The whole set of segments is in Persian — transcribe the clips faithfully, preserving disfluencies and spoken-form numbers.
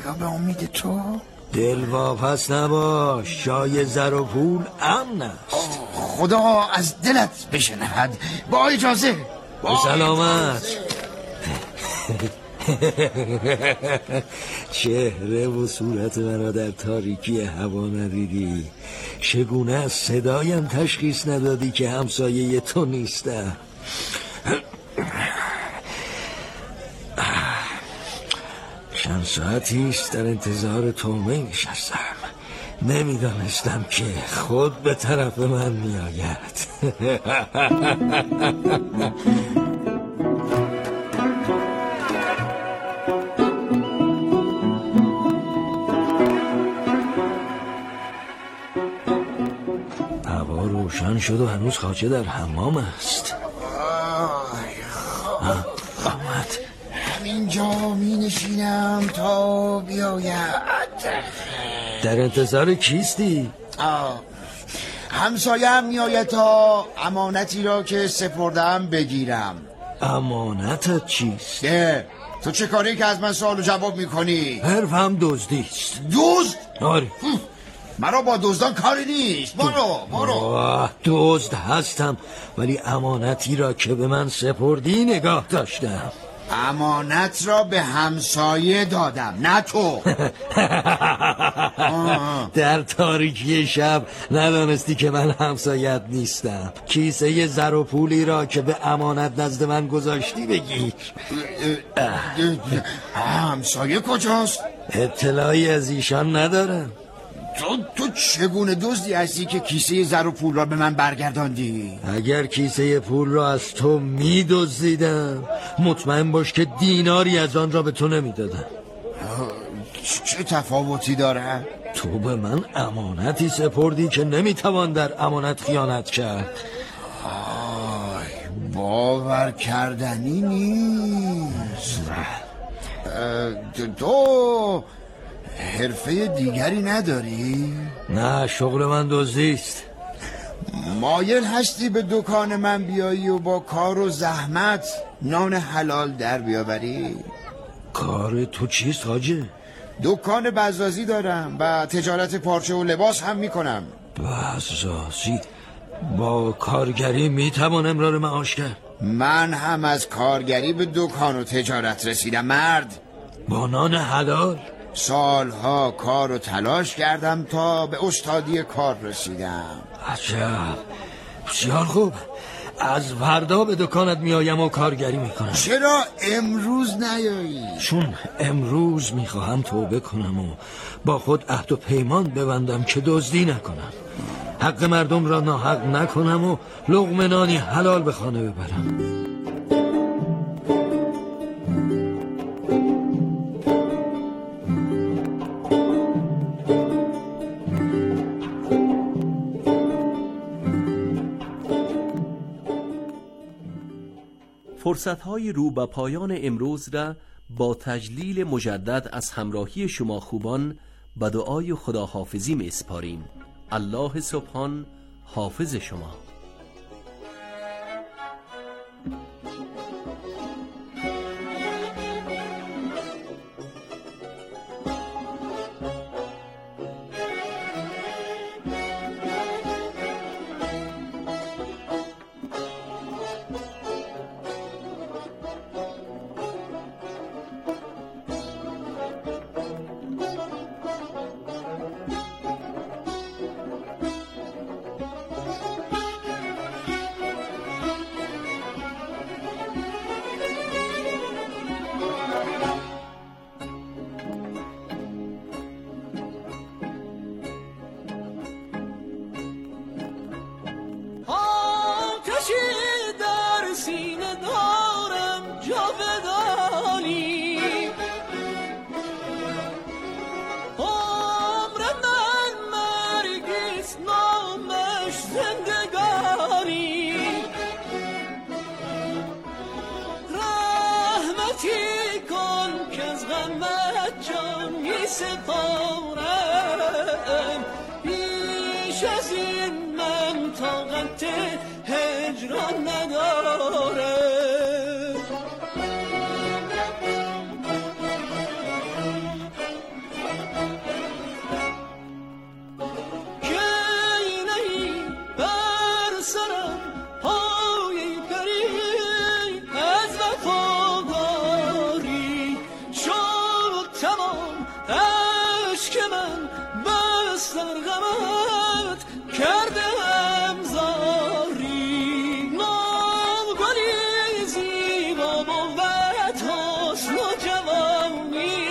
یا به امید تو؟ دلواپس نباش، جای زر و پول امن است. خدا از دلت بشنود. با اجازه. با سلامت. چهره و صورت مرا در تاریکی هوا ندیدی؟ چگونه از صدایم تشخیص ندادی که همسایه تو نیستم؟ چند ساعتی است در انتظار تومه نشستم. نمیدانستم که خود به طرف من میآید. هوا روشن شد و هنوز خواجه در حمام است. آمد. همینجا می نشینم تا بیاید. در انتظار کیستی؟ آه. همسایم می آید تا امانتی را که سپردم بگیرم. امانتت چیست؟ ده. تو چه کاری که از من سوال و جواب می کنی؟ حرفم دزدیست. دزد؟ آره. مرا با دزدان کاری نیست. برو برو. دزد هستم، ولی امانتی را که به من سپردی نگاه داشتم. امانت را به همسایه دادم، نه تو. در تاریکی شب ندانستی که من همسایت نیستم. کیسه زر و پولی را که به امانت نزد من گذاشتی بگیر. همسایه کجاست؟ اطلاعی از ایشان ندارم. تو تو چگونه دزدی هستی که کیسه زر و پول را به من برگرداندی؟ اگر کیسه پول را از تو می دزدیدم، مطمئن باش که دیناری از آن را به تو نمی دادم. چه تفاوتی داره؟ تو به من امانتی سپردی که نمی توان در امانت خیانت کرد. آی باور کردنی نیست. تو حرفه دیگری نداری؟ نه، شغل من دزدیست. مایل هستی به دکان من بیایی و با کار و زحمت نان حلال در بیاوری؟ کار تو چیست حاجه؟ دکان بزازی دارم و تجارت پارچه و لباس هم میکنم. بزازی؟ با کارگری میتوان امرار معاش کرد؟ من هم از کارگری به دکان و تجارت رسیدم مرد. با نان حلال؟ سالها کار و تلاش کردم تا به استادی کار رسیدم. عجب، بسیار خوب. از فردا به دکانت میایم و کارگری میکنم. چرا امروز نیایی؟ چون امروز میخواهم توبه کنم و با خود عهد و پیمان ببندم که دزدی نکنم، حق مردم را ناحق نکنم و لقمه نانی حلال به خانه ببرم. فرصت‌های رو به پایان امروز را با تجلیل مجدد از همراهی شما خوبان به دعای خداحافظی می اسپاریم. الله سبحان حافظ شما. سپارم بیش از این من طاقت هجران ندارم. عشق من بس در غمت کردم زاری. نامگلی زیبا بود حسن و جوانی،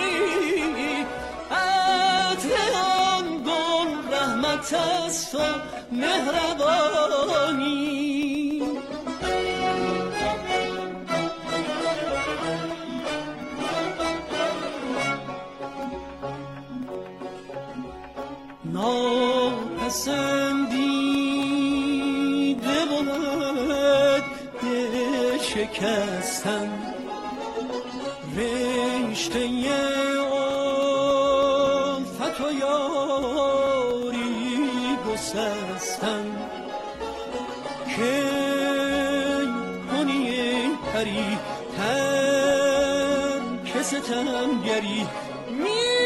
عطر آن گل رحمت است و مهربانی. ناپسندیده بود دل شکستن، رشته الفت و یاری گسستن. که کنی ای پری ترک ستمگری، می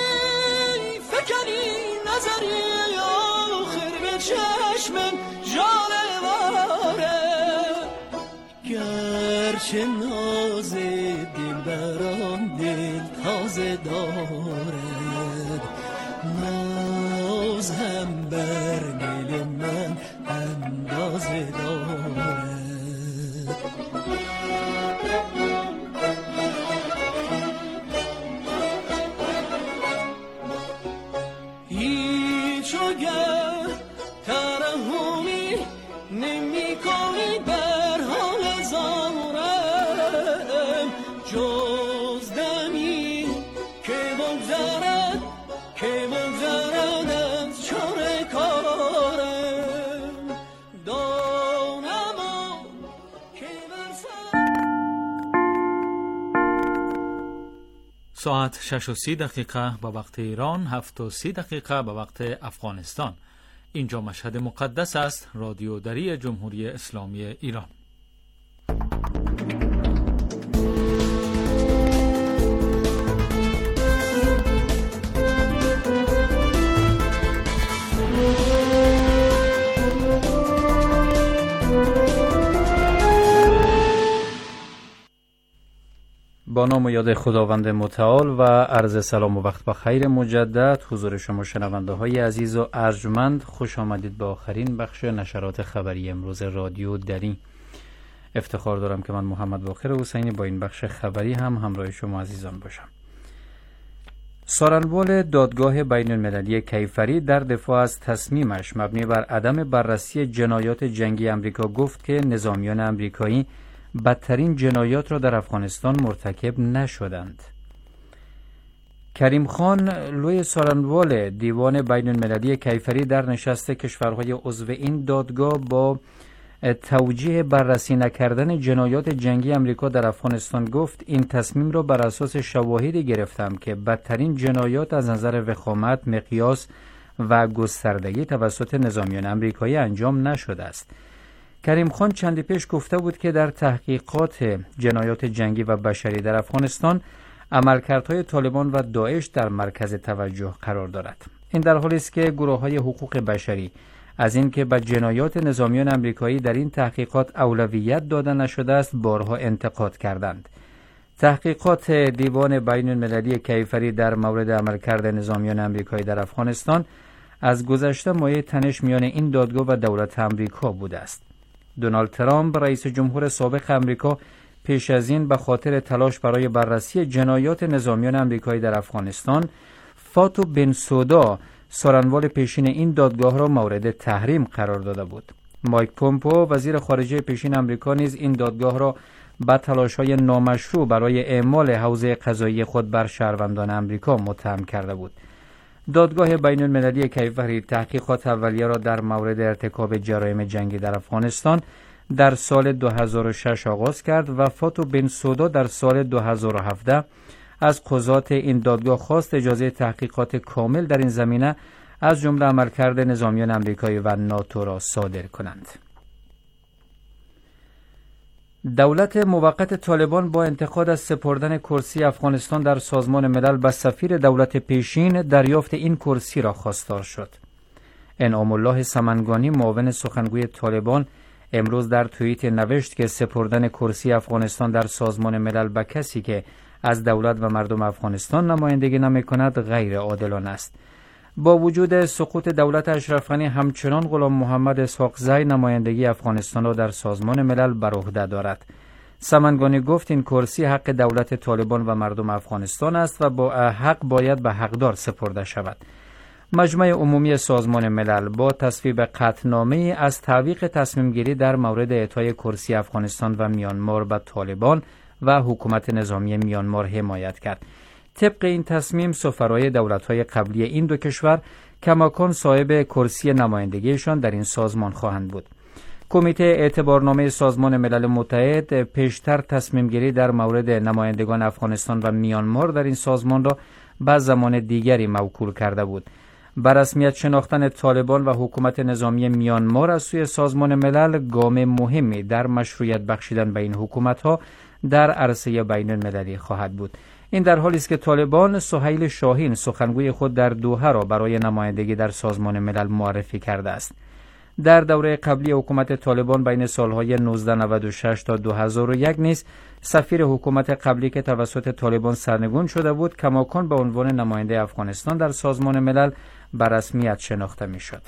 فکنی نظری آخر به چشمم جاله واره. گرچه ناز دل برام دل تازه دارد، ناز هم بر دل من اندازه دارد. هیچ وگر ترحمی نمی کنی بر حال زارم، جز دمی که بگذرد که بگذرد از چاره کارم. دانم که برسد. ساعت شش و سی دقیقه به وقت ایران، هفت و سی دقیقه به وقت افغانستان. اینجا مشهد مقدس است، رادیو دری جمهوری اسلامی ایران. با نام و یاد خداوند متعال و عرض سلام و وقت بخیر مجدد حضور شما شنونده های عزیز و ارجمند، خوش آمدید به آخرین بخش نشرات خبری امروز رادیو دری. افتخار دارم که من محمد باقر حسینی با این بخش خبری هم همراه شما عزیزان باشم. سارنوال دادگاه بین المللی کیفری در دفاع از تصمیمش مبنی بر عدم بررسی جنایات جنگی امریکا گفت که نظامیان امریکایی بدترین جنایات را در افغانستان مرتکب نشدند. کریم خان لوی سارنوال دیوان بین المللی کیفری در نشست کشورهای عضو این دادگاه با توجیه بررسی نکردن جنایات جنگی امریکا در افغانستان گفت این تصمیم را بر اساس شواهدی گرفتم که بدترین جنایات از نظر وخامت، مقیاس و گستردگی توسط نظامیان امریکایی انجام نشده است. کریم خان چندی پیش گفته بود که در تحقیقات جنایات جنگی و بشری در افغانستان عملکردهای طالبان و داعش در مرکز توجه قرار دارد. این در حالی است که گروه‌های حقوق بشری از اینکه به جنایات نظامیان امریکایی در این تحقیقات اولویت داده نشده است بارها انتقاد کردند. تحقیقات دیوان بین المللی کیفری در مورد عملکرد نظامیان امریکایی در افغانستان از گذشته مایه تنش میان این دادگاه و دولت امریکا بوده است. دونالد ترامپ رئیس جمهور سابق امریکا پیش از این به خاطر تلاش برای بررسی جنایات نظامیان امریکایی در افغانستان، فاتو بنسودا سارنوال پیشین این دادگاه را مورد تحریم قرار داده بود. مایک پومپو وزیر خارجه پیشین امریکا نیز این دادگاه را به تلاش‌های نامشروع برای اعمال حوزه قضایی خود بر شهروندان امریکا متهم کرده بود. دادگاه بین المللی کیفری تحقیقات اولیه را در مورد ارتکاب جرایم جنگی در افغانستان در سال دو هزار و شش آغاز کرد و فاتو بنسودا در سال دو هزار و هفده از قضات این دادگاه خواست اجازه تحقیقات کامل در این زمینه از جمله عملکرد نظامیان امریکایی و ناتو را صادر کنند. دولت موقت طالبان با انتقاد از سپردن کرسی افغانستان در سازمان ملل به سفیر دولت پیشین دریافت این کرسی را خواستار شد. انعام الله سمنگانی معاون سخنگوی طالبان امروز در توییت نوشت که سپردن کرسی افغانستان در سازمان ملل به کسی که از دولت و مردم افغانستان نمایندگی نمی کند غیر عادلانه است. با وجود سقوط دولت اشرف غنی همچنان غلام محمد اسحاق زی نمایندگی افغانستان را در سازمان ملل بر عهده دارد. سمنگانی گفت این کرسی حق دولت طالبان و مردم افغانستان است و با حق باید به حقدار سپرده شود. مجمع عمومی سازمان ملل با تصویب قطعنامه از تعویق تصمیم گیری در مورد اعطای کرسی افغانستان و میانمار به طالبان و حکومت نظامی میانمار حمایت کرد. طبق این تصمیم سفرای دولت‌های قبلی این دو کشور کماکان صاحب کرسی نمایندگیشان در این سازمان خواهند بود. کمیته اعتبارنامه سازمان ملل متحد پیشتر تصمیم گیری در مورد نمایندگان افغانستان و میانمار در این سازمان را به زمان دیگری موکول کرده بود. بر رسمیت شناختن طالبان و حکومت نظامی میانمار از سوی سازمان ملل گام مهمی در مشروعیت بخشیدن به این حکومت‌ها در عرصه بین المللی خواهد بود. این در حالی است که طالبان سهیل شاهین سخنگوی خود در دوحه را برای نمایندگی در سازمان ملل معرفی کرده است. در دوره قبلی حکومت طالبان بین سالهای نوزده نود و شش تا دو هزار و یک نیز سفیر حکومت قبلی که توسط طالبان سرنگون شده بود کماکان به عنوان نماینده افغانستان در سازمان ملل به رسمیت شناخته می‌شد.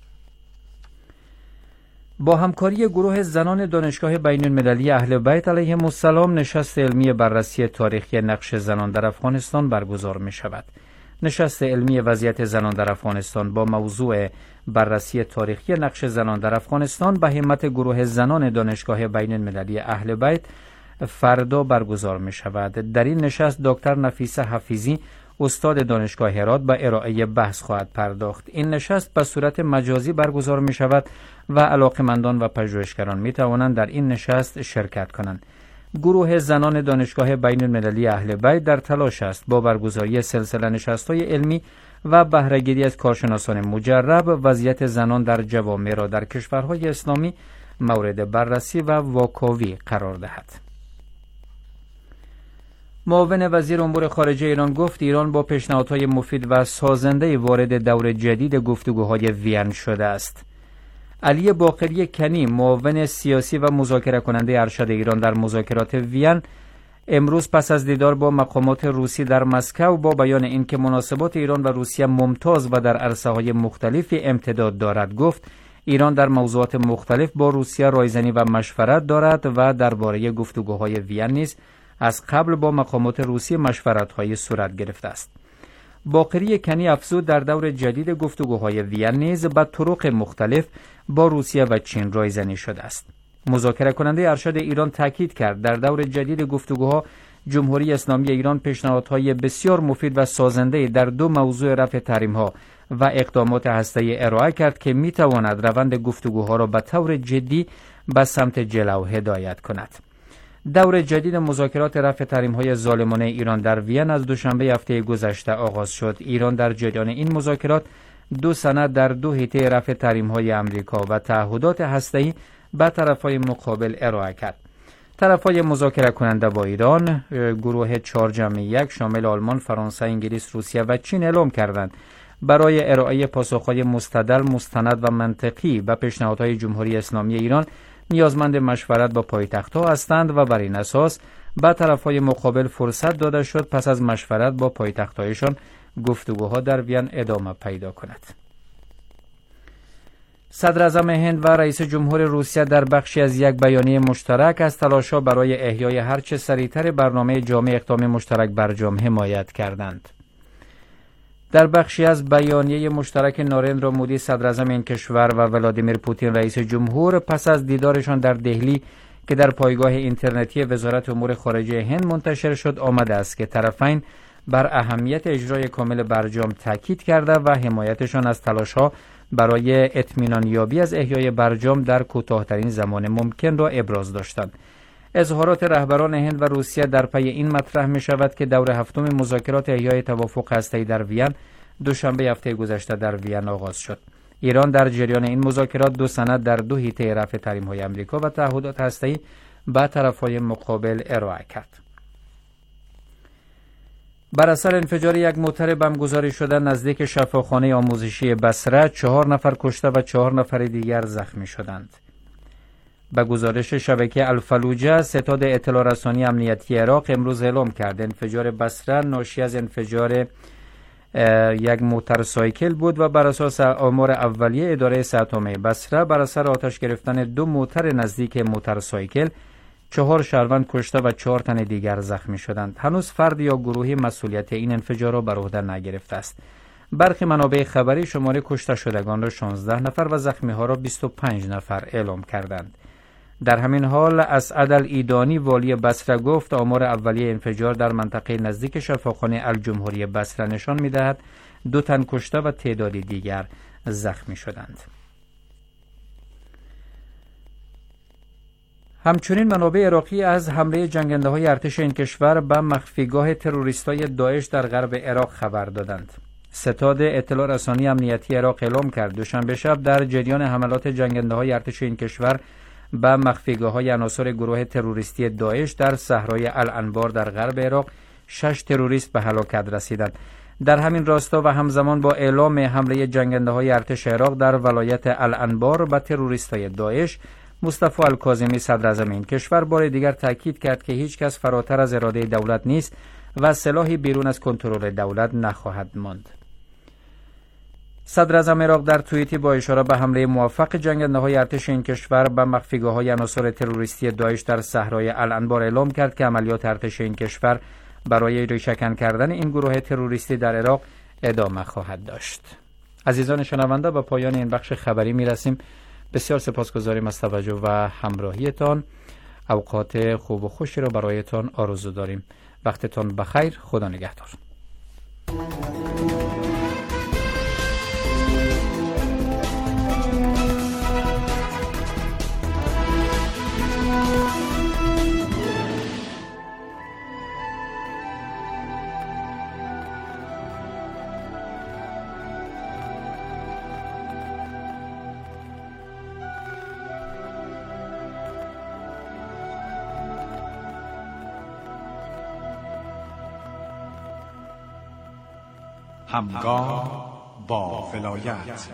با همکاری گروه زنان دانشگاه بین المللی اهل بیت علیهم السلام نشست علمی بررسی تاریخی نقش زنان در افغانستان برگزار می شود. نشست علمی وضعیت زنان در افغانستان با موضوع بررسی تاریخی نقش زنان در افغانستان به همت گروه زنان دانشگاه بین المللی اهل بیت فردا برگزار می شود. در این نشست دکتر نفیسه حفیظی استاد دانشگاه هرات به ارائه بحث خواهد پرداخت. این نشست به صورت مجازی برگزار می شود و علاقمندان و پژوهشگران می توانند در این نشست شرکت کنند. گروه زنان دانشگاه بین المللی اهل بیت در تلاش است با برگزاری سلسله نشست‌های علمی و بهره‌گیری از کارشناسان مجرب وضعیت زنان در جوامع را در کشورهای اسلامی مورد بررسی و واکاوی قرار دهد. معاون وزیر امور خارجه ایران گفت ایران با پیشنهادهای مفید و سازنده وارد دور جدید گفتگوهای وین شده است. علی باقری کنی معاون سیاسی و مذاکره کننده ارشد ایران در مذاکرات وین امروز پس از دیدار با مقامات روسی در مسکو با بیان اینکه مناسبات ایران و روسیه ممتاز و در عرصه‌های مختلفی امتداد دارد گفت ایران در موضوعات مختلف با روسیه رایزنی و مشورت دارد و درباره گفتگوهای وین نیز از قبل با مقامات روسی مشورت‌های صورت گرفته است. باقری کنی افزود در دور جدید گفتگوهای وین نیز به طرق مختلف با روسیه و چین رایزنی شده است. مذاکره کننده ارشد ایران تاکید کرد در دور جدید گفتگوها جمهوری اسلامی ایران پیشنهادهای بسیار مفید و سازنده در دو موضوع رفع تحریم‌ها و اقدامات هسته‌ای ارائه کرد که می‌تواند روند گفتگوها را به طور جدی به سمت جلو هدایت کند. دور جدید مذاکرات رفع تحریم‌های ظالمانه ایران در وین از دوشنبه هفته گذشته آغاز شد. ایران در جریان این مذاکرات دو سند در دو حیطه رفع تحریم‌های آمریکا و تعهدات هسته‌ای به طرف‌های مقابل ارائه کرد. طرف‌های مذاکره کننده با ایران گروه چهار جمع یک شامل آلمان، فرانسه، انگلیس، روسیه و چین اعلام کردند برای ارائه پاسخ‌های مستدل، مستند و منطقی به پیشنهادهای جمهوری اسلامی ایران نیازمند مشورت با پایتخت‌ها هستند و بر این اساس به طرف‌های مقابل فرصت داده شد پس از مشورت با پایتخت‌هایشان گفتگوها در وین ادامه پیدا کند. صدر اعظم هند و رئیس جمهور روسیه در بخشی از یک بیانیه مشترک از تلاش‌ها برای احیای هرچه سریعتر برنامه جامع اقدام مشترک برجام حمایت کردند. در بخشی از بیانیه مشترک نارندرا مودی صدر اعظم این کشور و ولادیمیر پوتین رئیس جمهور پس از دیدارشان در دهلی که در پایگاه اینترنتی وزارت امور خارجه هند منتشر شد آمده است که طرفین بر اهمیت اجرای کامل برجام تاکید کرده و حمایتشان از تلاش‌ها برای اطمینان یابی از احیای برجام در کوتاه‌ترین زمان ممکن را ابراز داشتند. اظهارات رهبران هند و روسیه در پی این مطرح می شود که دور هفتم مذاکرات احیای توافق هسته‌ای در وین دوشنبه هفته گذشته در وین آغاز شد. ایران در جریان این مذاکرات دو سند در دو حیطه رفع تحریم‌های آمریکا و تعهدات هسته‌ای به طرف‌های مقابل ارائه کرد. بر اثر انفجار یک موتر بم گذاری شده نزدیک شفاخانه آموزشی بصره چهار نفر کشته و چهار نفر دیگر زخمی شدند. به گزارش شبکه الفلوجه، ستاد اطلاع رسانی امنیتی عراق امروز اعلام کرد انفجار بصره ناشی از انفجار یک موتورسایکل بود و بر اساس آمار اولیه اداره ساتومه بصره بر اثر آتش گرفتن دو موتر نزدیک موتورسایکل چهار شهروند کشته و چهار تن دیگر زخمی شدند. هنوز فرد یا گروهی مسئولیت این انفجار را بر عهده نگرفته است. برخی منابع خبری شماره کشته شدگان را شانزده نفر و زخمی ها را بیست و پنج نفر اعلام کردند. در همین حال اسعد الایدانی والی بصره گفت آمار اولیه انفجار در منطقه نزدیک شفاخانه الجمهوری بصره نشان می‌دهد دو تن کشته و تعدادی دیگر زخمی شدند. همچنین منابع عراقی از حمله جنگنده‌های ارتش این کشور به مخفیگاه تروریستای داعش در غرب عراق خبر دادند. ستاد اطلاع رسانی امنیتی عراق اعلام کرد دوشنبه شب در جریان حملات جنگنده‌های ارتش این کشور به مخفیگاه‌های عناصر گروه تروریستی داعش در صحرای الانبار در غرب عراق شش تروریست به هلاکت رسیدند. در همین راستا و همزمان با اعلام حمله جنگنده‌های ارتش عراق در ولایت الانبار به تروریستای داعش، مصطفی الکاظمی صدراعظم این کشور بار دیگر تاکید کرد که هیچ کس فراتر از اراده دولت نیست و سلاحی بیرون از کنترل دولت نخواهد ماند. صدراعظم عراق در توییتی با اشاره به حمله موفق جنگنده‌های ارتش این کشور به مخفیگاه‌های عناصر تروریستی داعش در صحرای الانبار اعلام کرد که عملیات ارتش این کشور برای ریشه‌کن کردن این گروه تروریستی در عراق ادامه خواهد داشت. عزیزان شنونده، به پایان این بخش خبری می‌رسیم. بسیار سپاسگزاریم از توجه و همراهیتان. اوقات خوب و خوشی را برایتان آرزو داریم. وقتتان بخیر. خدا نگهدار. همگام با ولایت.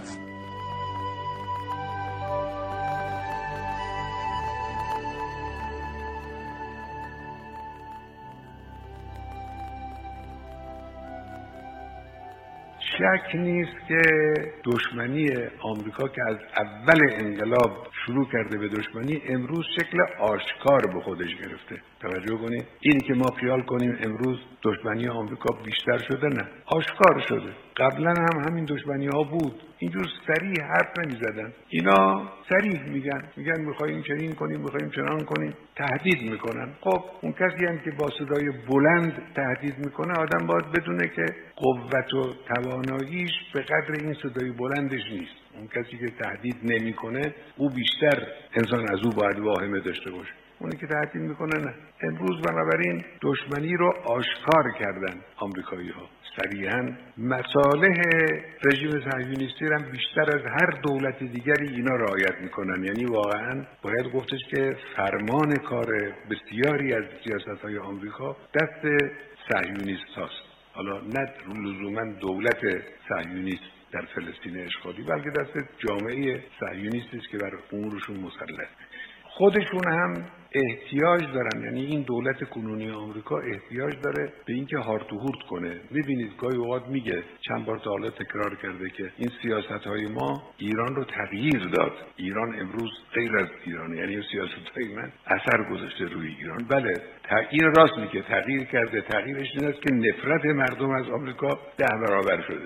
شک نیست که دشمنی آمریکا که از اول انقلاب شروع کرده به دشمنی امروز شکل آشکار به خودش گرفته. توجه کنید، اینی که ما خیال کنیم امروز دشمنی آمریکا بیشتر شده، نه، آشکار شده. قبلا هم همین دشمنی ها بود، اینجور سریع حرف نمی زدن. اینا سریع میگن میگن میخواییم چنین کنیم، میخواییم چنان کنیم، تهدید میکنن. خب اون کسی هم که با صدای بلند تهدید میکنه آدم باید بدونه که قوت و تواناییش به قدر این صدای بلندش نیست. اون کسی که تهدید نمیکنه او بیشتر انسان از او باید واهمه داشته باشه. اونی که تهدید میکنه نه. امروز بنابراین دشمنی رو آشکار کردن آمریکایی ها. صریحاً مصالح رژیم صهیونیستی هم بیشتر از هر دولت دیگری اینا رعایت میکنن. یعنی واقعاً باید گفتش که فرمان کار بسیاری از سیاست‌های آمریکا دست صهیونیست هاست. حالا نه لزوماً دولت صهیونیست در فلسطین اشغالی، بلکه دست جامعه صهیونیستی است که بر امورشون مسلط. خودشون هم احتیاج دارن، یعنی این دولت کنونی آمریکا احتیاج داره به اینکه هارت و هورت کنه. میبینید گاهی اوقات میگه، چند بار تا حالا تکرار کرده که این سیاست‌های ما ایران رو تغییر داد. ایران امروز غیر از ایران، یعنی سیاست‌های من اثر گذاشته روی ایران. بله، تغییر راست میگه، تغییر کرده. تغییرش این است که نفرت مردم از آمریکا ده برابر شده.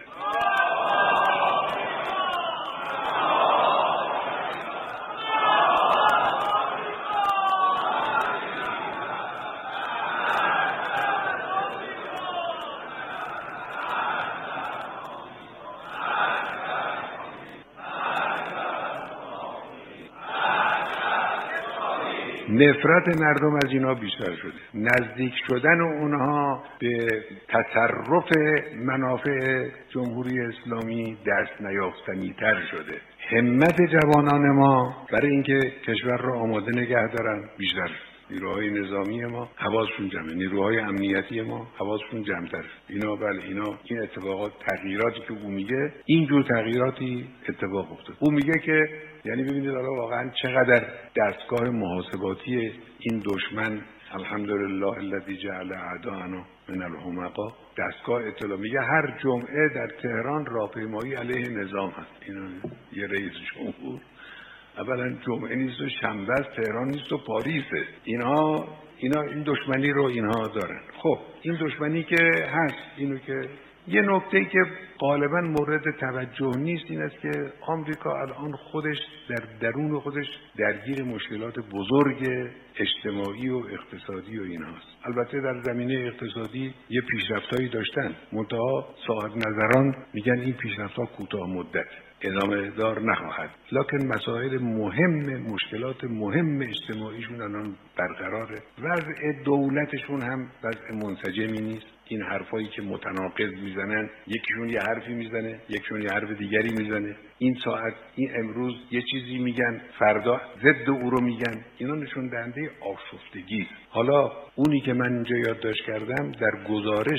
نفرت مردم از اینا بیشتر شده. نزدیک شدن اونها به تصرف منافع جمهوری اسلامی دست نیافتنی تر شده. همت جوانان ما برای اینکه کشور را آماده نگه دارن بیشتر شده. نیروهای نظامی ما حواسشون جمعه، نیروهای امنیتی ما حواسشون جمع‌تر. اینا بله اینا این اتفاقات، تغییراتی که او میگه، اینجور تغییراتی اتفاق افتاد. او میگه که یعنی ببینید حالا واقعا چقدر دستگاه محاسباتی این دشمن، الحمدلله الذی جعل اعداءنا من الحمقا، دستگاه اطلاع میگه هر جمعه در تهران راهپیمایی علیه نظام هست. اینا یه رئیس جمهور اولا جمعه نیست و شنبه است، تهران نیست و پاریسه. اینها اینا این دشمنی رو اینها دارن. خب این دشمنی که هست، اینو که یه نکته که غالبا مورد توجه نیست این است که آمریکا الان خودش در درون خودش درگیر مشکلات بزرگ اجتماعی و اقتصادی و اینهاست. البته در زمینه اقتصادی یه پیشرفتایی داشتن، منتها صاحب نظران میگن این پیشرفت‌ها کوتاه مدت، ادامه دار نخواهد. لکن مسائل مهم، مشکلات مهم اجتماعیشون الان برقراره. وضع دولتشون هم وضع منسجمی نیست. این حرفایی که متناقض میزنن، یکیشون یه حرفی میزنه، یکیشون یه حرف دیگری میزنه. این ساعت این امروز یه چیزی میگن، فردا ضد او رو میگن. اینا نشون دهنده آشفتگی. حالا اونی که من اینجا یادداشت کردم در گزارش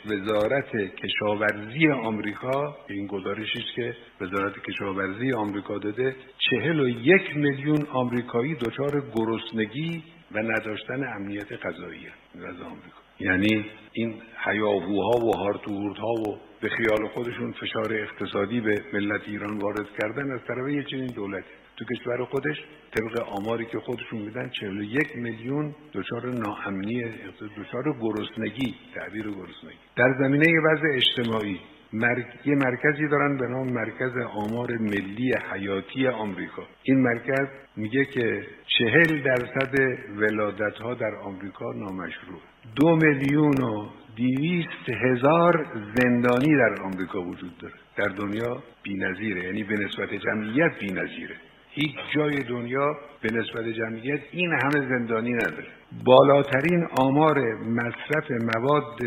وزارت کشاورزی آمریکا، این گزارشی است که وزارت کشاورزی آمریکا داده، چهل و یک میلیون آمریکایی دچار گرسنگی و نداشتن امنیت غذایی از آمریکا. یعنی این هیاهوها و هارتوهورتها و به خیال خودشون فشار اقتصادی به ملت ایران وارد کردن از طرف یه چنین دولتی. تو کشور خودش طبق آماری که خودشون میدن چهل و یک میلیون دچار ناامنی، دچار گرسنگی، تعبیر گرسنگی. در زمینه وضع اجتماعی مرک... یه مرکزی دارن به نام مرکز آمار ملی حیاتی آمریکا. این مرکز میگه که چهل درصد ولادت ها در آمریکا نامشروع. دو میلیون و دویست هزار زندانی در آمریکا وجود داره. در دنیا بی‌نظیره، یعنی به نسبت جمعیت بی‌نظیره. هیچ جای دنیا به نسبت جمعیت این همه زندانی نداره. بالاترین آمار مصرف مواد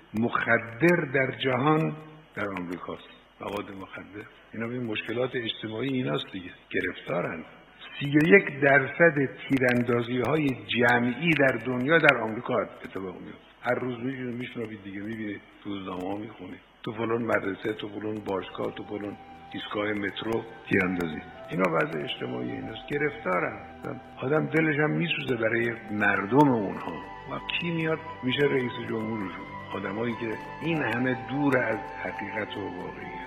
مخدر در جهان در آمریکاست. مواد مخدر، اینا به مشکلات اجتماعی ایناست دیگه، گرفتارن. سی و یک درصد تیراندازی های جمعی در دنیا در آمریکا اتفاق میفته. هر روز میبینید میشنوید دیگه، میبینید تو روزنامه ها میخونید تو فلان مدرسه، تو فلان باشگاه، تو فلان ایستگاه مترو تیراندازی. اینا وضع اجتماعی ایناست، گرفتارن. آدم دلش هم میسوزه برای مردم اونها. و کی میاد میشه رئیس جمهورشون؟ آدمایی که این همه دور از حقیقت و واقعیت.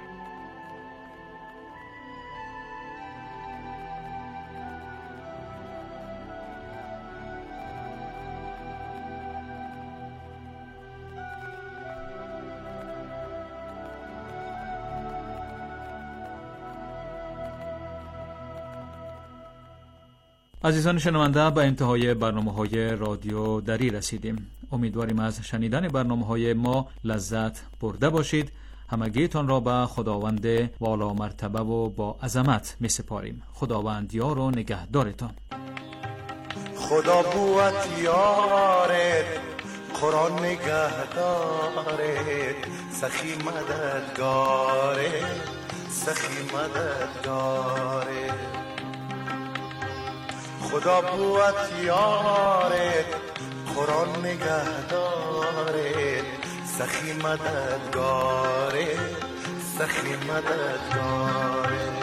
عزیزان شنونده، به انتهای برنامه‌های رادیو دری رسیدیم. امیدواریم از شنیدن برنامه‌های ما لذت برده باشید. همگیتان را به خداوند والا مرتبه و با عظمت می‌سپاریم. خداوند یار و نگهدارتان. خدا بوت یارت، قرآن نگهدارت، سخی مددگارت، سخی مددگارت. خدا بوت یارت، قرآن نگهدارت، سخی مددگارت، سخی مددگارت.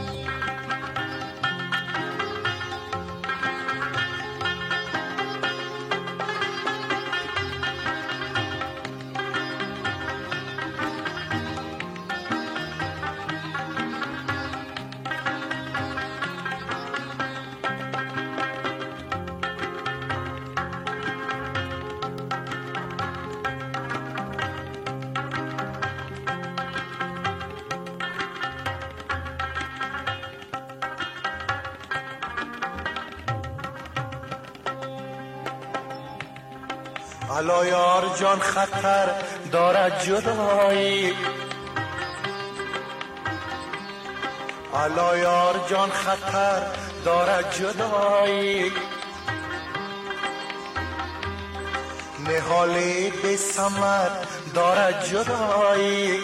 الا یار جان خطر دارد جدایی، الا یار جان خطر دارد جدایی، نهالی بی ثمر دارد جدایی.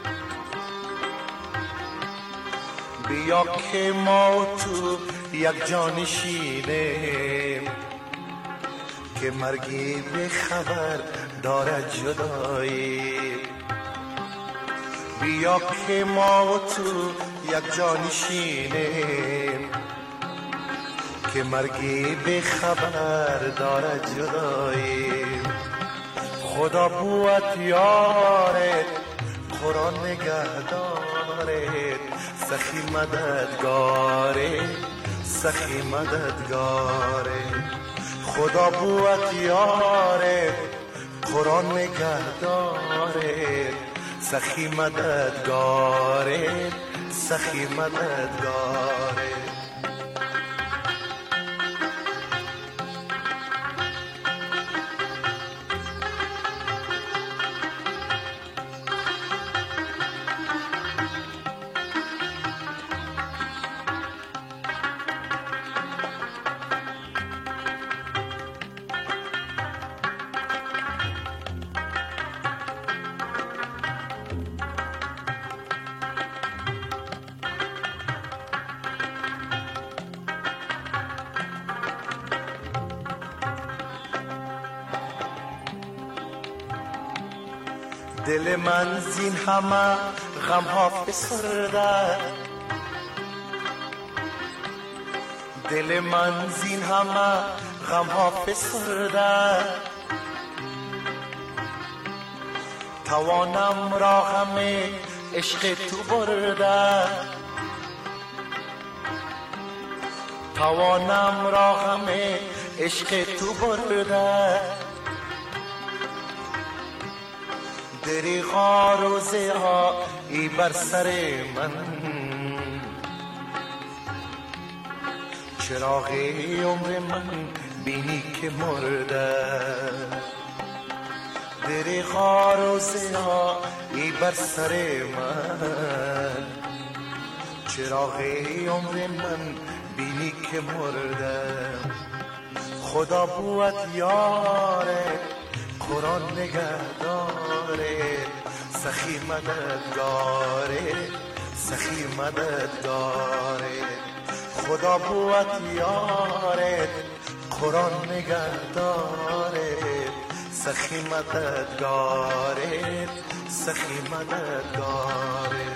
بیا که ما تو یک جانشینیم، که مرگی به خبر دارد جدایی. بیا که ما و تو یک جا نشینیم که مرگی به خبر دارد جدایی. خدا بوت یارت قرآن نگهدارت سخی مددگارت سخی مددگارت. خدا بوت یارت قرآن نگهدارت سخی مددگارت سخی مددگارت. دل من زین همه غم ها فسرده، دل من زین همه غم ها فسرده. توانم را همه عشق تو برده، توانم را همه عشق تو برده. دریغا روزه ها ای بر سر من، چراغ عمر من بینی که مرده. دریغا روزه ها ای بر سر من، چراغ عمر من بینی که مرده. خدا بوت یاره قرآن نگهداره سخی مددگاره سخی مددگاره. خدا بوت یاره قرآن نگهداره سخی مددگاره سخی مددگاره.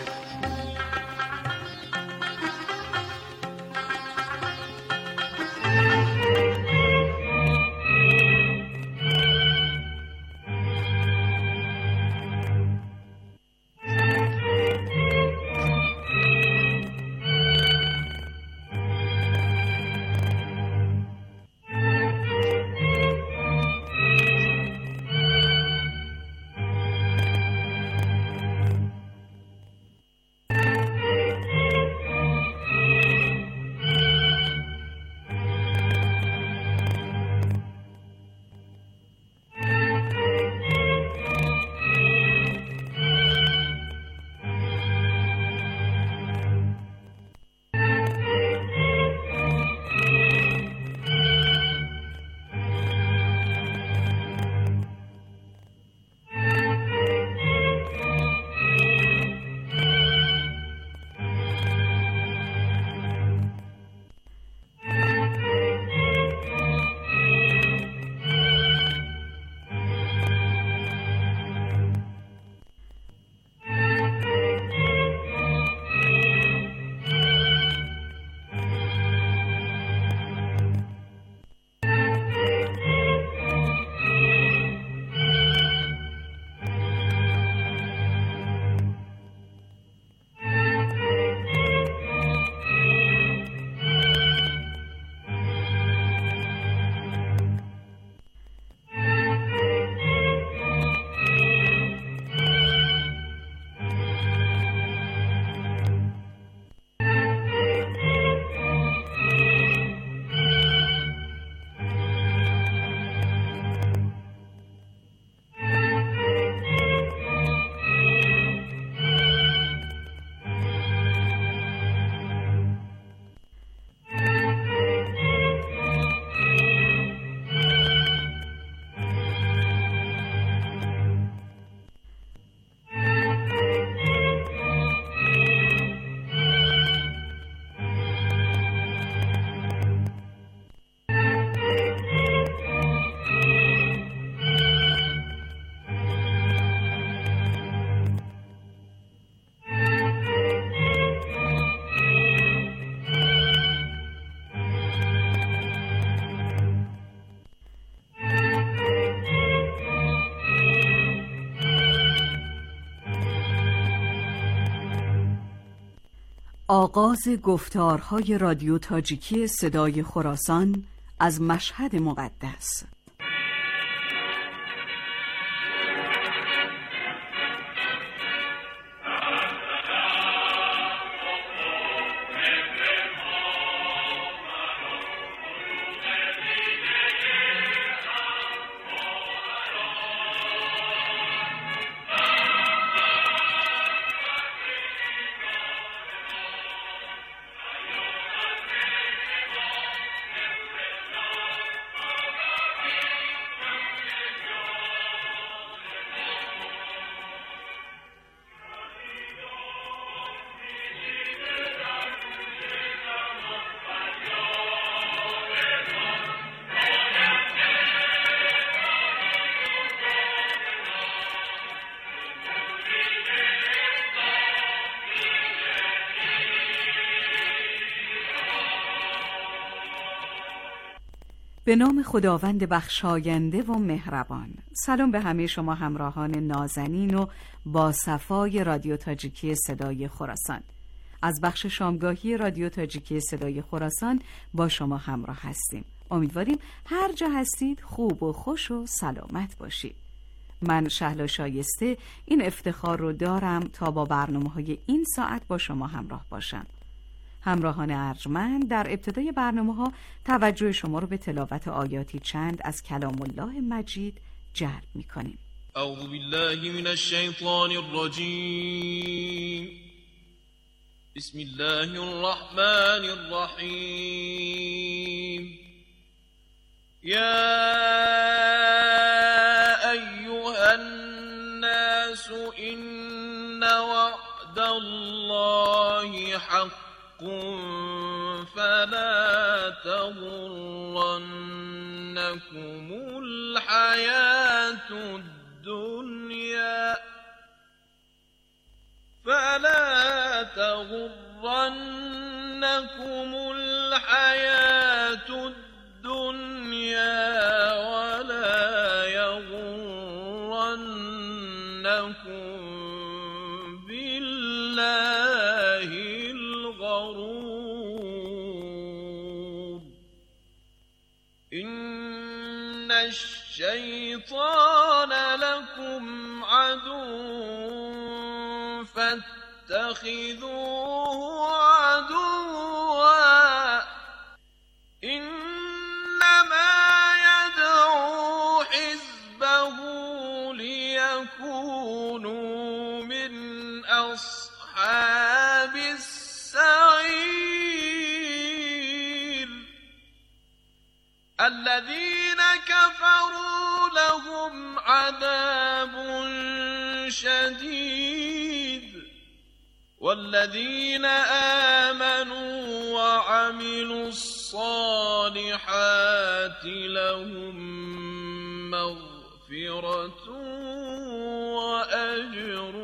آغاز گفتارهای رادیو تاجیکی صدای خراسان از مشهد مقدس. به نام خداوند بخشاینده و مهربان. سلام به همه شما همراهان نازنین و با صفای رادیو تاجیکی صدای خراسان. از بخش شامگاهی رادیو تاجیکی صدای خراسان با شما همراه هستیم. امیدواریم هر جا هستید خوب و خوش و سلامت باشید. من شهلا شایسته این افتخار رو دارم تا با برنامه‌های این ساعت با شما همراه باشم. همراهان ارجمند، در ابتدای برنامه ها توجه شما رو به تلاوت آیاتی چند از کلام الله مجید جلب می کنیم. اعوذ بالله من الشیطان الرجیم. بسم الله الرحمن الرحیم. یا ایها الناس ان وعد الله حق فلا تغرنكم الحياة الدنيا فلا تغرنكم الحياة الدنيا ولا يغرنكم بالله الغرور. إن الشيطان لكم عدو فاتخذوه عدوا إنما يدعو حزبه ليكونوا من أصحاب السعير. الذين كفروا لهم عذاب شديد والذين آمنوا وعملوا الصالحات لهم مغفرة وأجر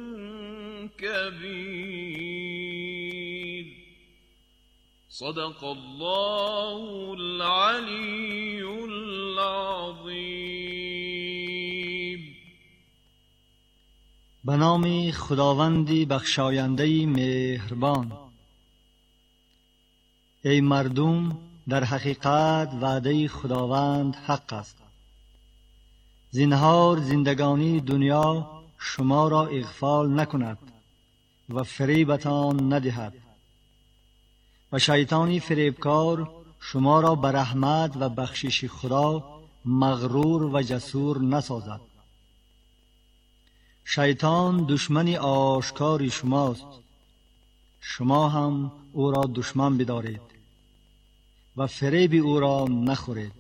كبير. صدق الله العلي العظيم. به نام خداوندی بخشاینده مهربان. ای مردم، در حقیقت وعده خداوند حق است. زنهار زندگانی دنیا شما را اغفال نکند و فریبتان ندهد و شیطانی فریبکار شما را به رحمت و بخشش خدا مغرور و جسور نسازد. شیطان دشمن آشکار شماست، شما هم او را دشمن بدارید و فریب او را نخورید.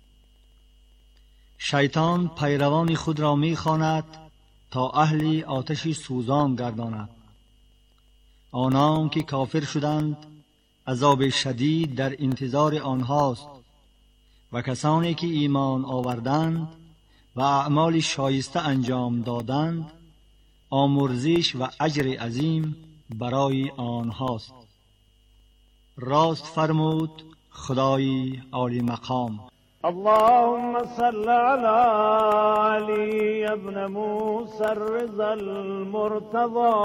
شیطان پیروان خود را می‌خواند تا اهل آتش سوزان گرداند. آنان که کافر شدند عذاب شدید در انتظار آنهاست و کسانی که ایمان آوردند و اعمال شایسته انجام دادند آمرزش و اجر عظیم برای آنهاست. راست فرمود خدای عالی مقام. اللهم صل على علي ابن موسى الرضا المرتضى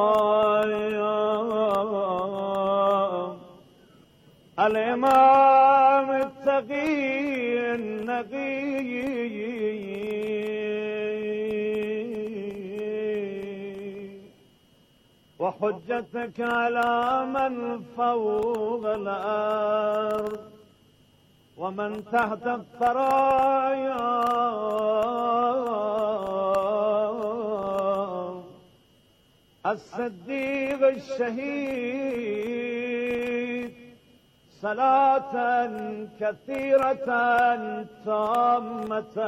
الإمام التقي النقي وحجتك على من فوق الأرض ومن تحت الثرايا الصديق الشهيد صلاة كثيرة تامة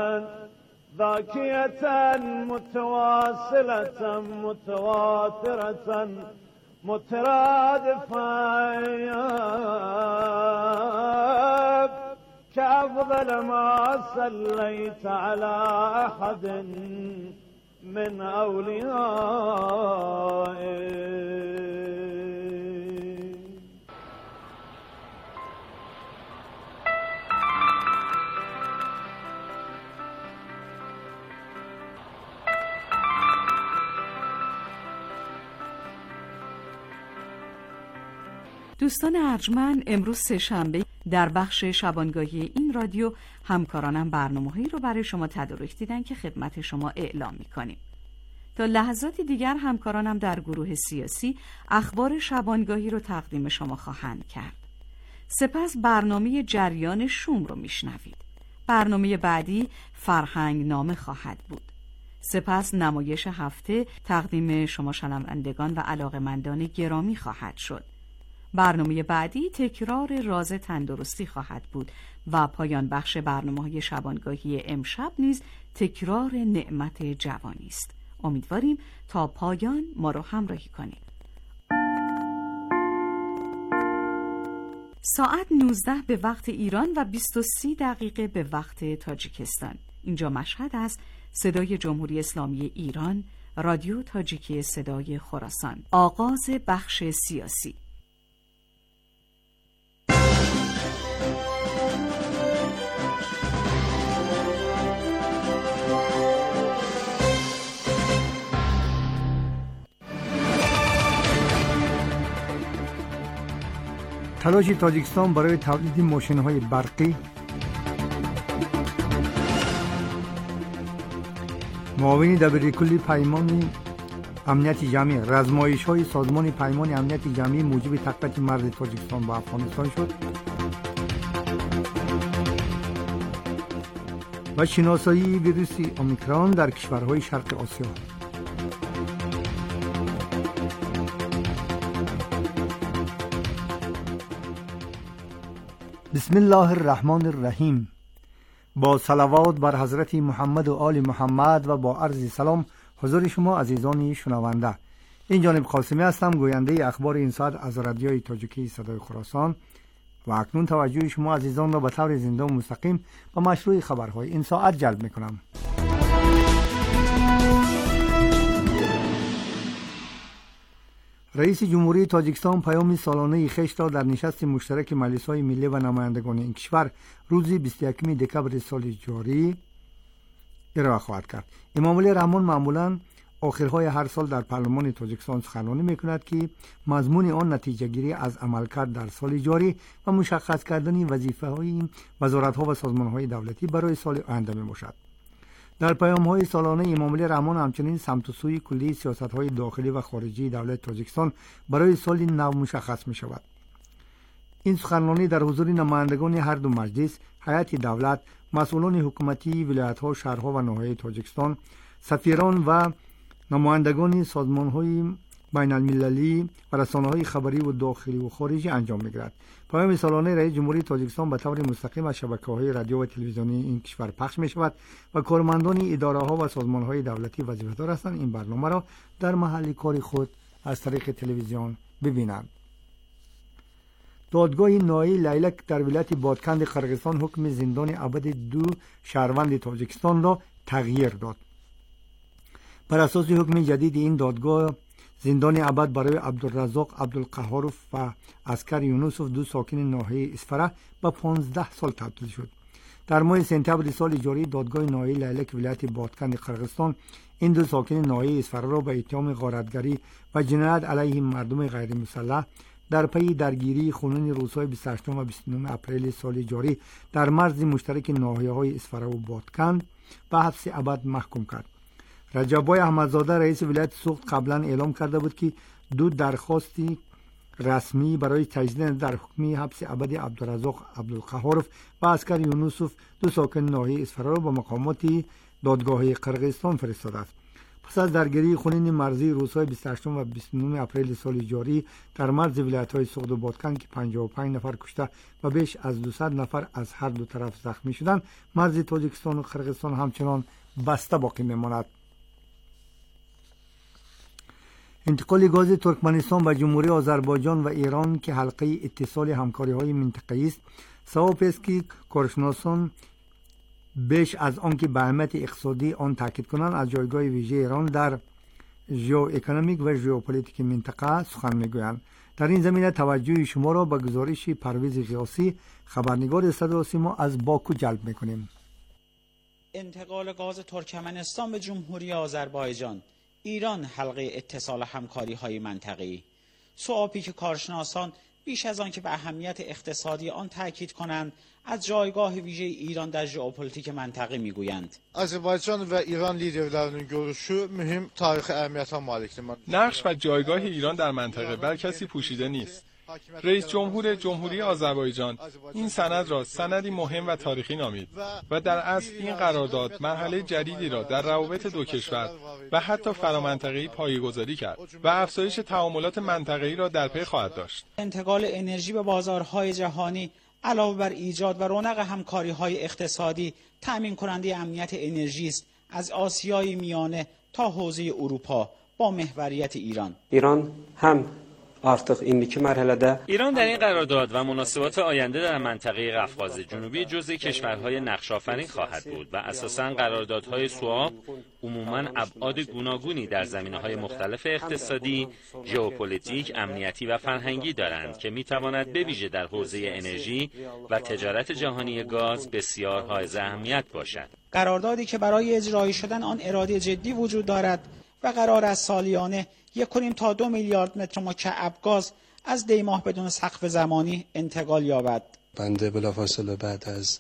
ذاكية متواصلة متواترة مترادفة كأفضل ما صليت على أحد من أوليائك. دوستان ارجمند، امروز سه شنبه در بخش شبانگاهی این رادیو همکارانم برنامه‌هایی رو برای شما تدارک دیدن که خدمت شما اعلام می‌کنیم. تا لحظاتی دیگر همکارانم در گروه سیاسی اخبار شبانگاهی رو تقدیم شما خواهند کرد. سپس برنامه جریان شوم رو میشنوید. برنامه بعدی فرهنگ نامه خواهد بود. سپس نمایش هفته تقدیم شما شنوندگان و علاقه‌مندان گرامی خواهد شد. برنامه بعدی تکرار راز تندرستی خواهد بود و پایان بخش برنامه‌های شبانگاهی امشب نیز تکرار نعمت جوانی است. امیدواریم تا پایان ما رو همراهی کنید. ساعت نوزده به وقت ایران و بیست و سه دقیقه به وقت تاجیکستان. اینجا مشهد است. صدای جمهوری اسلامی ایران، رادیو تاجیکی صدای خراسان. آغاز بخش سیاسی. تلاش تاجیکستان برای تولید ماشین‌های برقی، معاون دبیرکل پیمان امنیت جمعی، رزمایش‌های سازمان پیمان امنیت جمعی موجب تقویت مرز تاجیکستان با افغانستان شد و شناسایی ویروس اومیکرون در کشورهای شرق آسیا. بسم الله الرحمن الرحیم. با صلوات بر حضرت محمد و آل محمد و با عرض سلام حضور شما عزیزان شنونده. این جانب قاسمی هستم، گوینده اخبار این ساعت از رادیوی تاجیکی صدای خراسان و اکنون توجه شما عزیزان را به طور زنده و مستقیم به مشروع خبرهای این ساعت جلب میکنم. رئیس جمهوری تاجیکستان پیام سالانه خویش را در نشست مشترک مجلس‌های ملی و نمایندگان این کشور روز بیست و یکم دکمبر سال جاری ارائه خواهد کرد. امام‌علی رحمان معمولاً آخرهای هر سال در پارلمان تاجیکستان سخنرانی می‌کند که مضمون آن نتیجه گیری از عملکرد در سال جاری و مشخص کردن وظیفه‌های وزارت‌ها و سازمان‌های دولتی برای سال آینده میباشد. در پیام‌های سالانه امام‌علی رحمان همچنین سمت و سوی کلی سیاست‌های داخلی و خارجی دولت تاجیکستان برای سال نو مشخص می‌شود. این سخنرانی در حضور نمایندگان هر دو مجلس، هیئت دولت، مسئولان حکومتی ولایت‌ها، شهرها و ناحیه تاجیکستان، سفیران و نمایندگان سازمان‌های بین‌المللی و رسانه‌های خبری و داخلی و خارجی انجام می‌گیرد. پیام سالانه رئیس جمهوری تاجیکستان به طور مستقیم از شبکه‌های رادیو و تلویزیونی این کشور پخش می‌شود و کارمندان اداره‌ها و سازمان‌های دولتی وظیفه‌دار هستند این برنامه را در محل کار خود از طریق تلویزیون ببینند. دادگاه نهایی لیلک در ولایت بادکند قرقیزستان حکم زندان ابد دو شهروند تاجیکستان را تغییر داد. بر اساس حکم جدید این دادگاه زندان ابد برای عبدالرزاق عبدالقهارف و عسکر یونسوف دو ساکن ناحیه اسفره به پانزده سال تبدیل شد. در ماه سپتامبر سال جاری دادگاه نهایی لیلک ولایت بادکن قرقستان این دو ساکن ناحیه اصفهان را به اتهام غارتگری و جنایت علیه مردم غیر مسلح در پی درگیری خونین روزهای بیست و هشتم و بیست و نهم اپریل سال جاری در مرز مشترک ناحیه‌های اصفهان و بادکن به حبس ابد محکوم کرد. رجبای احمدزاده رئیس ولایت سوخت قبلا اعلام کرده بود که دو درخواستی رسمی برای تجدید در حکمی حبس ابدی عبدالرزاق عبدالقهارов و اسکر یونوسف دو ساکن ناحیه اصفهان را به مقامات دادگاه قرقستان فرستاده است. پس از درگیری خونین مرزی روزهای بیست و هشتم و بیست و نهم اپریل سال جاری در مرز ولایت‌های سوخت و بادکن که پنجاه و پنج نفر کشته و بیش از دویست نفر از هر دو طرف زخمی شدند، مرز تاجیکستان و قرقستان همچنان بسته باقی میماند. انتقال گاز ترکمنستان به جمهوری آذربایجان و ایران که حلقه اتصال همکاری‌های منطقه‌ای است، سبب است که کارشناسان بیش از آنکه به اهمیت اقتصادی آن تاکید کنند از جایگاه ویژه ایران در ژئواکونومیک و ژئوپلیتیک منطقه سخن میگویند. در این زمینه توجه شما را به گزارش پرویز غیاثی خبرنگار صدا و سیما از باکو جلب میکنیم. انتقال گاز ترکمنستان به جمهوری آذربایجان، ایران حلقه اتصال همکاری های منطقه‌ای. سوالی که کارشناسان بیش از آن که به اهمیت اقتصادی آن تاکید کنند از جایگاه ویژه ایران در ژئوپلیتیک منطقه میگویند. آذربایجان و ایران لیدرlərinin görüşü mühim tarixi əhəmiyyətə malikdir. نقش و جایگاه ایران در منطقه بر کسی پوشیده نیست. رئیس جمهور جمهوری آذربایجان این سند را سندی مهم و تاریخی نامید و در اصل این قرارداد مرحله جدیدی را در روابط دو کشور و حتی فرامنطقه‌ای پایه‌گذاری کرد و افزایش تعاملات منطقه‌ای را در پی خواهد داشت. انتقال انرژی به بازارهای جهانی علاوه بر ایجاد و رونق همکاری‌های اقتصادی تأمین کننده امنیت انرژی است، از آسیای میانه تا حوزه اروپا با محوریت ایران. ایران هم artıq indiki mərhələdə ایران در این قرارداد و مناسبات آینده در منطقه قفقاز جنوبی جزء کشورهای نقش‌آفرین خواهد بود و اساساً قراردادهای سوآ عموماً ابعاد گوناگونی در زمینه‌های مختلف اقتصادی، ژئوپلیتیک، امنیتی و فرهنگی دارند که می‌تواند به ویژه در حوزه انرژی و تجارت جهانی گاز بسیار حائز اهمیت باشد. قراردادی که برای اجرایی شدن آن اراده جدی وجود دارد و قرار است سالیانه یک کنیم تا دو میلیارد متر مکعب گاز از دیماه بدون سقف زمانی انتقال یابد. بنده بلافاصله بعد از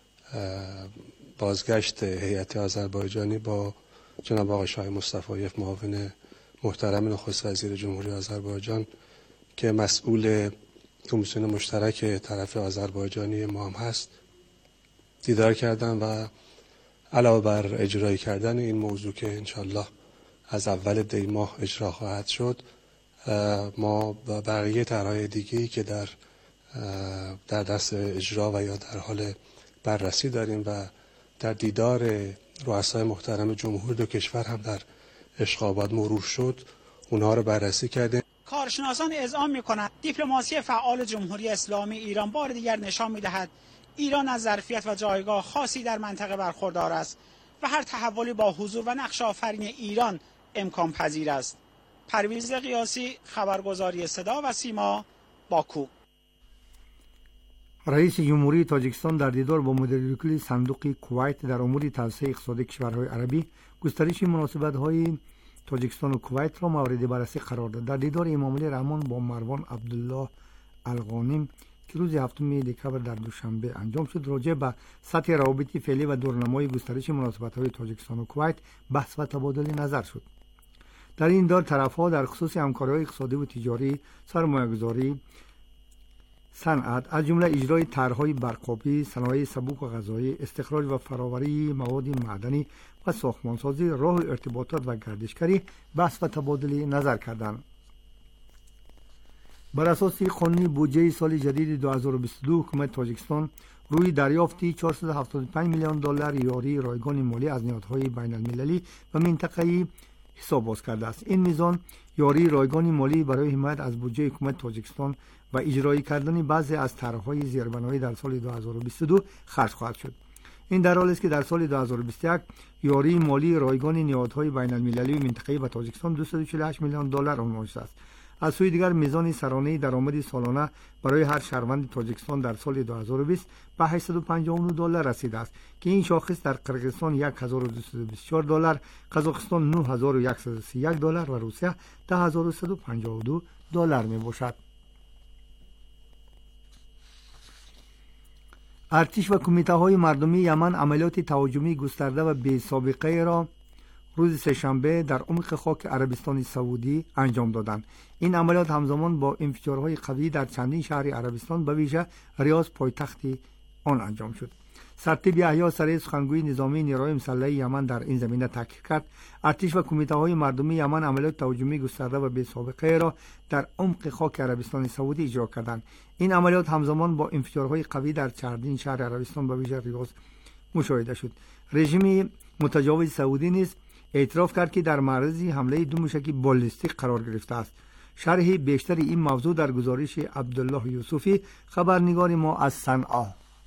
بازگشت هیئت آذربایجانی با جناب آقای شاه مصطفایف معاون محترم نخست وزیر جمهوری آذربایجان که مسئول کمیسیون مشترک طرف آذربایجانی ما هم هست دیدار کردم و علاوه بر اجرایی کردن این موضوع که انشالله از اول دی ماه اجرا خواهد شد، ما و بقیه طرح‌های دیگه‌ای که در در دست اجرا و یا در حال بررسی داریم و در دیدار رؤسای محترم جمهور دو کشور هم در اشقاباد مرور شد، اونها رو بررسی کردیم. کارشناسان اذعان می‌کنند دیپلماسی فعال جمهوری اسلامی ایران بار دیگر نشان می‌دهد ایران از ظرفیت و جایگاه خاصی در منطقه برخوردار است و هر تحولی با حضور و نقش آفرین ایران امکان پذیر است. پرویز غیاثی، خبرگزاری صدا و سیما، باکو. رئیس جمهوری تاجیکستان در دیدار با مدیر صندوق کویت در امور توسعه اقتصادی کشورهای عربی گسترش مناسبت‌های تاجیکستان و کویت را مورد بررسی قرار داد. در دیدار امام علی رحمان با مروان عبدالله الغانم که روز هفتم دکمبر در دوشنبه انجام شد، راجع به سطح روابط فعلی و دورنمای گسترش مناسبت‌های تاجیکستان و کویت بحث و تبادل نظر شد. در این دور طرف‌ها در خصوص همکاری‌های اقتصادی و تجاری، سرمایه‌گذاری، صنعت از جمله اجرای طرح‌های برق‌آبی، صنایع سبک و غذایی، استخراج و فراوری مواد معدنی و ساختمانسازی، راه ارتباطات و گردشگری بحث و تبادل نظر کردند. بر اساس قانون بودجه سال جدید دو هزار و بیست و دو حکومت تاجیکستان روی دریافتی چهارصد و هفتاد و پنج میلیون دلار یاری رایگان مالی از نهادهای بین المللی و منطقه‌ای حساب باز کرده است. این میزان یاری رایگان مالی برای حمایت از بودجه حکومت تاجیکستان و اجرایی کردن بعضی از طرح‌های زیربنایی در سال دو هزار و بیست و دو خرج خواهد شد. این در حالی است که در سال دو هزار و بیست و یک یاری مالی رایگان نهادهای بین المللی و منطقه‌ای به تاجیکستان دویست و چهل و هشت میلیون دلار آموزش است. از سوی دیگر میزان سرانه درآمد سالانه برای هر شهروند تاجیکستان در سال دو هزار و بیست به هشتصد و پنجاه و نه دلار رسیده است که این شاخص در قرقیزستان یک هزار و دویست و بیست و چهار دلار، قزاقستان نه هزار و صد و سی و یک دلار و روسیه ده هزار و صد و پنجاه و دو دلار می باشد. ارتش و کمیته های مردمی یمن عملیات تهاجمی گسترده و بی سابقه را روز سه‌شنبه در عمق خاک عربستان سعودی انجام دادند. این عملیات همزمان با انفجارهای قوی در چندین شهر عربستان به ویژه ریاض پایتخت آن انجام شد. سرتیپ یحیی سریع سخنگوی نظامی نیروهای مسلح یمن در این زمینه تاکید کرد ارتش و کمیته های مردمی یمن عملیات تهاجمی گسترده و بی سابقه را در عمق خاک عربستان سعودی اجرا کردند. این عملیات همزمان با انفجارهای قوی در چندین شهر عربستان به ویژه ریاض مشاهده شد. رژیم متجاوز سعودی نیز اعتراف کرد که در معرض حمله دو موشک بالستیک قرار گرفته است. شرح بیشتر این موضوع در گزارش عبدالله یوسفی خبرنگار ما از صنعا.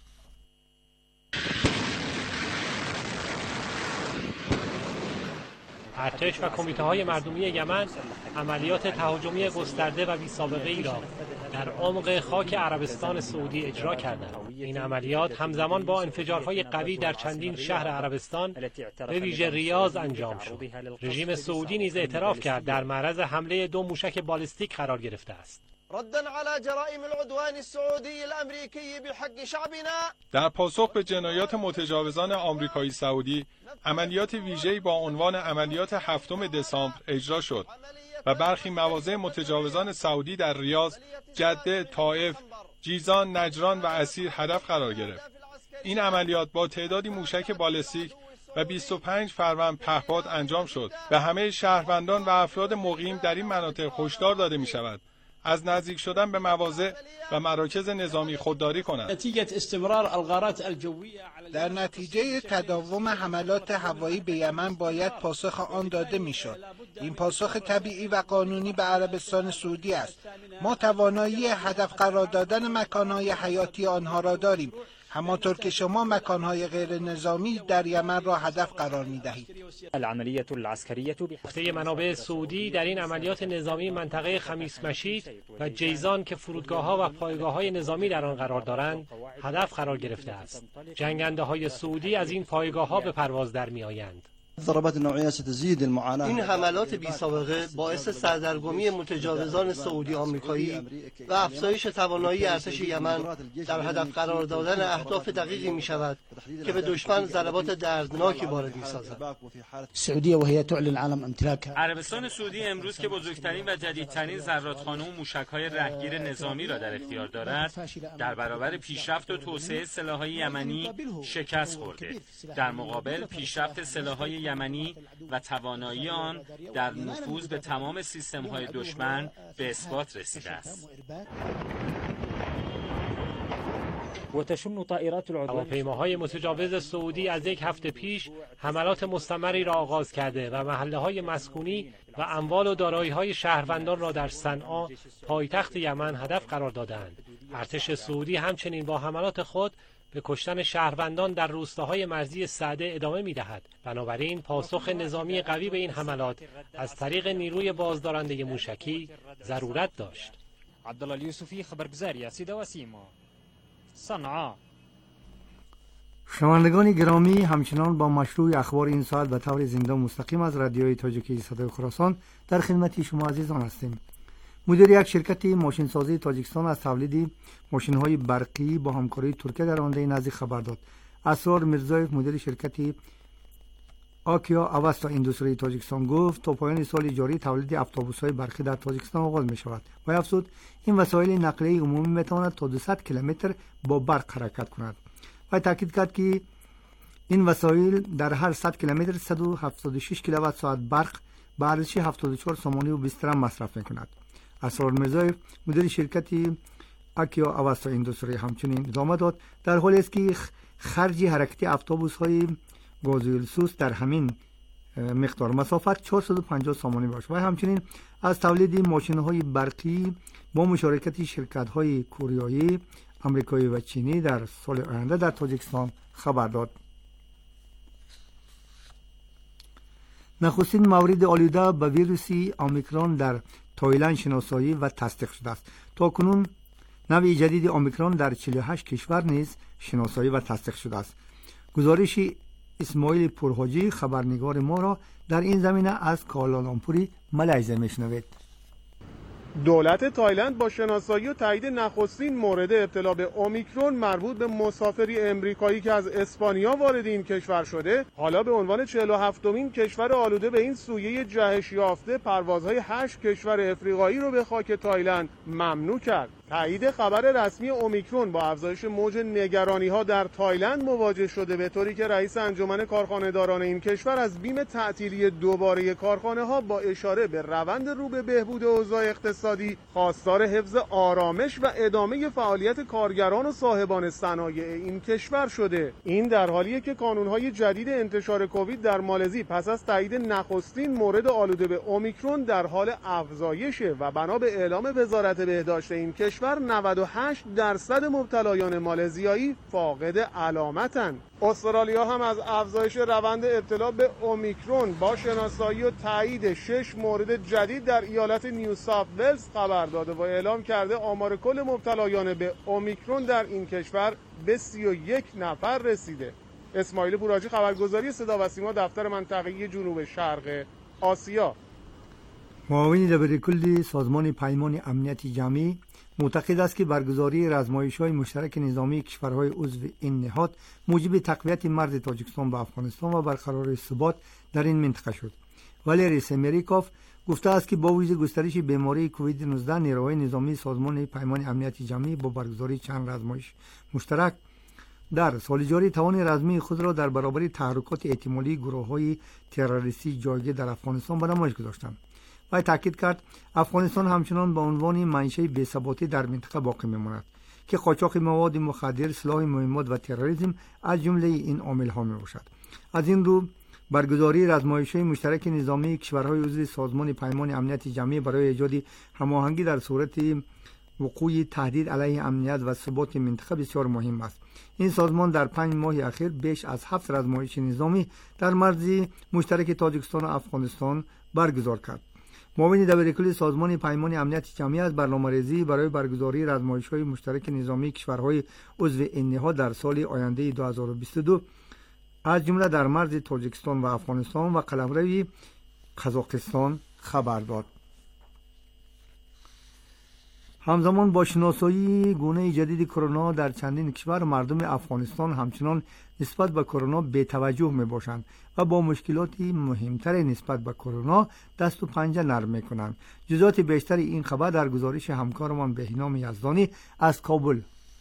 ارتش و کمیته های مردمی یمن عملیات تهاجمی گسترده و بی سابقه ای را در عمق خاک عربستان سعودی اجرا کردند. این عملیات همزمان با انفجارهای قوی در چندین شهر عربستان به ویژه ریاض انجام شد. رژیم سعودی نیز اعتراف کرد در معرض حمله دو موشک بالستیک قرار گرفته است. ردا على جرائم العدوان السعودي الامریکی بحق شعبنا. در پاسخ به جنایات متجاوزان آمریکایی سعودی، عملیات ویژه‌ای با عنوان عملیات هفتم دسامبر اجرا شد و برخی مواضع متجاوزان سعودی در ریاض، جده، طائف، جیزان، نجران و اسیر هدف قرار گرفت. این عملیات با تعدادی موشک بالستیک و بیست و پنج فروند پهپاد انجام شد. به همه شهروندان و افراد مقیم در این مناطق هشدار داده می شود از نزدیک شدن به مواضع و مراکز نظامی خودداری کنند. در نتیجه تداوم حملات هوایی به یمن باید پاسخ آن داده میشد. این پاسخ طبیعی و قانونی به عربستان سعودی است. ما توانایی هدف قرار دادن مکانهای حیاتی آنها را داریم، همانطور که شما مکانهای غیر نظامی در یمن را هدف قرار می دهید. گفته منابع سعودی در این عملیات نظامی منطقه خمیس مشید و جیزان که فرودگاه‌ها و پایگاه‌های نظامی در آن قرار دارند هدف قرار گرفته است. جنگنده‌های سعودی از این پایگاه‌ها به پرواز در می‌آیند. این حملات بی سابقه باعث سردرگمی متجاوزان سعودی آمریکایی و افزایش توانایی ارتش یمن در هدف قرار دادن اهداف دقیقی می شود که به دشمن ضربات دردناکی وارد می سازد. سعودیه و هي تعلن عالم امتلاکها. عربستان سعودی امروز که بزرگترین و جدیدترین زرادخانه و موشک‌های رهگیر نظامی را در اختیار دارد، در برابر پیشرفت و توسعه سلاح‌های یمنی شکست خورده. در مقابل پیشرفت سلاح‌های یمنی و توانایی آن در نفوذ به تمام سیستم‌های دشمن به اثبات رسیده است. هواپیماهای متجاوز سعودی از یک هفته پیش حملات مستمری را آغاز کرده و محله‌های مسکونی و اموال و دارایی‌های شهروندان را در صنعا پایتخت یمن هدف قرار دادند. ارتش سعودی همچنین با حملات خود به کشتن شهروندان در روستاهای مرزی سعده ادامه می‌دهد. بنابراین پاسخ نظامی قوی به این حملات از طریق نیروی بازدارنده موشکی ضرورت داشت. عبدالله یوسفی خبرگزاری صدا و سیما صنعا. شنوندگان گرامی، همچنان با مشروع اخبار این ساعت به طور زنده و مستقیم از رادیوی تاجیکی صدای خراسان در خدمت شما عزیزان هستیم. مدیر یک شرکت ماشینسازی تاجیکستان از تولید ماشین‌های برقی با همکاری ترکیه در آینده نزدیک خبر داد. اسرار میرزایف مدیر شرکت آکیا اواستا ایندوستری تاجیکستان گفت تا پایان سال جاری تولید اتوبوس‌های برقی در تاجیکستان آغاز می‌شود و افزود این وسایل نقلیه عمومی می‌تواند تا دویست کیلومتر با برق حرکت کند و تاکید کرد که این وسایل در هر صد کیلومتر صد و هفتاد و شش کیلووات ساعت برق به ارزش هفتاد و چهار سومانی و بیست درم مصرف می‌کند. اسرار میرزایف مدیر شرکت آکیا اواستا ایندوستری همچنین ادامه داد در حالی است که خرج حرکتی اتوبوس‌های گازوئیل سوز در همین مقدار مسافت چهارصد و پنجاه سامانی باشد و همچنین از تولید ماشین‌های برقی با مشارکت شرکت‌های کوریایی، آمریکایی و چینی در سال آینده در تاجیکستان خبر داد. نخستین مورد آلوده به ویروس اومیکرون در تایلند شناسایی و تصدیق شده است. تاکنون نوع جدید اومیکرون در چهل و هشت کشور نیز شناسایی و تصدیق شده است. گزارش اسماعیل پورحاجی خبرنگار ما را در این زمینه از کوالالامپور مالزی میشنوید. دولت تایلند با شناسایی و تایید نخستین مورد ابتلا به اومیکرون مربوط به مسافری امریکایی که از اسپانیا وارد این کشور شده، حالا به عنوان چهل و هفتمین کشور آلوده به این سویه جهش یافته پروازهای هشت کشور افریقایی رو به خاک تایلند ممنوع کرد. تایید خبر رسمی اومیکرون با افزایش موج نگرانی‌ها در تایلند مواجه شده، به طوری که رئیس انجمن کارخانه‌داران این کشور از بیم تعطیلی دوباره کارخانه‌ها با اشاره به روند رو به بهبود اوضاع اقتصادی خواستار حفظ آرامش و ادامه فعالیت کارگران و صاحبان صنایع این کشور شده. این در حالیه که کانون‌های جدید انتشار کووید در مالزی پس از تایید نخستین مورد آلوده به اومیکرون در حال افزایشه و بنا به اعلام وزارت بهداشت این کشور نود و هشت درصد مبتلایان مالزیایی فاقد علامتند. استرالیا هم از افزایش روند ابتلا به اومیکرون با شناسایی و تایید شش مورد جدید در ایالت نیو ساوت ولز خبر داده و اعلام کرده آمار کل مبتلایان به اومیکرون در این کشور به سی و یک نفر رسیده. اسماعیل پورحاجی خبرگزاری صدا و سیما دفتر منطقه‌ای جنوب شرق آسیا. معاون دبیرکل سازمان پیمان امنیت جمعی معتقد است که برگزاری آزمایش‌های مشترک نظامی کشورهای عضو این نهاد موجب تقویت مرز تاجیکستان با افغانستان و برقراری ثبات در این منطقه شد. والری سمیریکوف گفته است که با وجود گسترش بیماری کووید نوزده نیروهای نظامی سازمان پیمان امنیت جمعی با برگزاری چند آزمایش مشترک در سال جاری توان رزمی خود را در برابر تحرکات احتمالی گروه‌های تروریستی جایگیر در افغانستان به نمایش گذاشتند. و تاکید کرد افغانستان همچنان به عنوان منشأ بی‌ثباتی در منطقه باقی میماند که قاچاق مواد مخدر، سلاح مهمات و تروریسم از جمله این عامل‌ها میباشد. از این رو برگزاری آزمایش‌های مشترک نظامی کشورهای عضو سازمان پیمان امنیت جمعی برای ایجاد هماهنگی در صورت وقوع تهدید علیه امنیت و ثبات منطقه بسیار مهم است. این سازمان در پنج ماه اخیر بیش از هفت آزمایش نظامی در مرز مشترک تاجیکستان و افغانستان برگزار کرد. معاون دبیرکل سازمان پیمان امنیت جمعی از برنامه‌ریزی برای برگزاری آزمایش‌های مشترک نظامی کشورهای عضو این نهاد در سال آینده دو هزار و بیست و دو از جمله در مرز تاجیکستان و افغانستان و قلمرو قزاقستان خبر داد. همزمان با شناسایی گونه جدید کرونا در چندین کشور، مردم افغانستان همچنان نسبت به کرونا بی‌توجه می‌باشند و با مشکلاتی مهمتر نسبت به کرونا دست و پنجه نرم می‌کنند. جزئیات بیشتر این خبر در گزارش همکارمان بهنام یزدانی از کابل.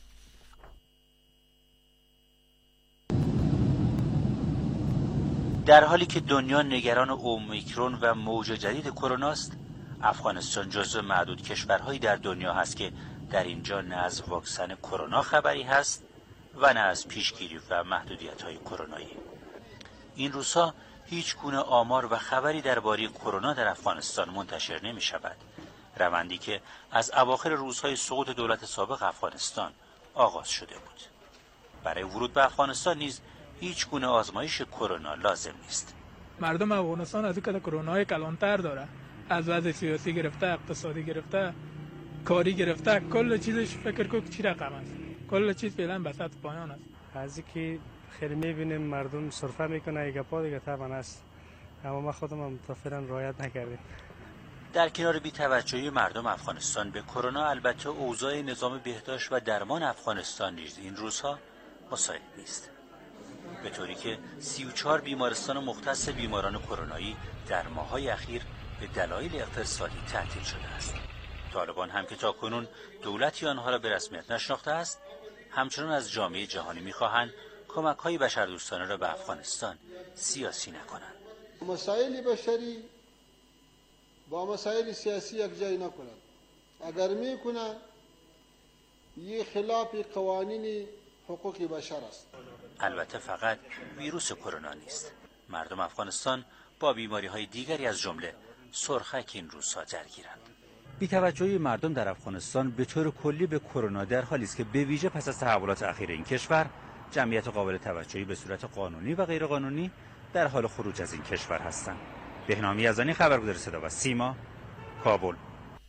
در حالی که دنیا نگران اومیکرون و موج جدید کرونا است، افغانستان جزو معدود کشورهایی در دنیا هست که در اینجا نه از واکسن کرونا خبری هست و نه از پیشگیری و محدودیت‌های کرونایی. این روزها هیچ گونه آمار و خبری درباره کرونا در افغانستان منتشر نمی شود. روندی که از اواخر روزهای سقوط دولت سابق افغانستان آغاز شده بود. برای ورود به افغانستان نیز هیچ گونه آزمایش کرونا لازم نیست. مردم افغانستان از اینکه کرونا کلانتر داره، از وضع سیاسی گرفته، اقتصادی گرفته، کاری گرفته، کل چیزش فکر کو چی رقم است. کل چیز فعلا به سطح پایان است. از اینکه خیلی میبینیم مردم سرفه میکنه ایگه پا دیگه طبعا است، اما ما خودم هم متفرن رعایت نکردیم. در کنار بی‌توجهی مردم افغانستان به کرونا، البته اوضاع نظام بهداشت و درمان افغانستان نیز این روزها مساعد نیست، به طوری که سی و چهار بیمارستان مختص بیماران کرونایی در ماه‌های اخیر به دلایل اقتصادی تعطیل شده است. طالبان هم که تاکنون دولتی آنها را به رسمیت نشناخته است، همچنان از جامعه جهانی می‌خواهند کمک‌های بشردوستانه را به افغانستان سیاسی نکنند. مسائل بشری با مسائل سیاسی یک جای نکنند. اگر می‌کنند این خلاف قوانین حقوق بشر است. البته فقط ویروس کرونا نیست. مردم افغانستان با بیماری‌های دیگری از جمله سرخک این روزها درگیرند. بی‌توجهی مردم در افغانستان به طور کلی به کرونا در حالی است که به ویژه پس از تحولات اخیر این کشور، جمعیت قابل توجهی به صورت قانونی و غیرقانونی در حال خروج از این کشور هستند. بهنام یزدانی، خبرگزاری صدا و سیما، کابل.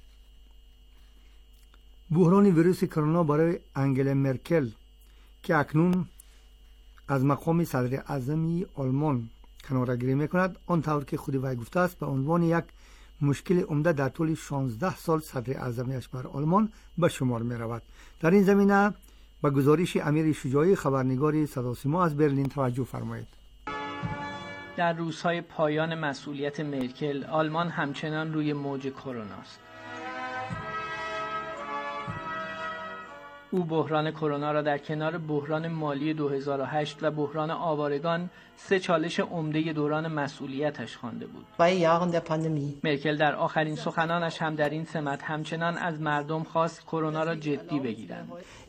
بحران ویروس کرونا برای انگلا مرکل که اکنون از مقام صدر اعظمی آلمان کناره‌گیری میکند، آنطور که خود وی گفته است به عنوان یک مشکل عمده در طول شانزده سال صدر اعظمیش بر آلمان به شمار می رود. در این زمینه به گزارش امیر شجاعی خبرنگار صدا سیما از برلین توجه فرمایید. در روزهای پایان مسئولیت مرکل، آلمان همچنان روی موج کرونا است. او بحران کرونا را در کنار بحران مالی دو هزار و هشت و بحران آوارگان سه چالش عمده دوران مسئولیتش خوانده بود. مرکل در آخرین سخنانش هم در این سمت همچنان از مردم خواست کرونا را جدی بگیرند.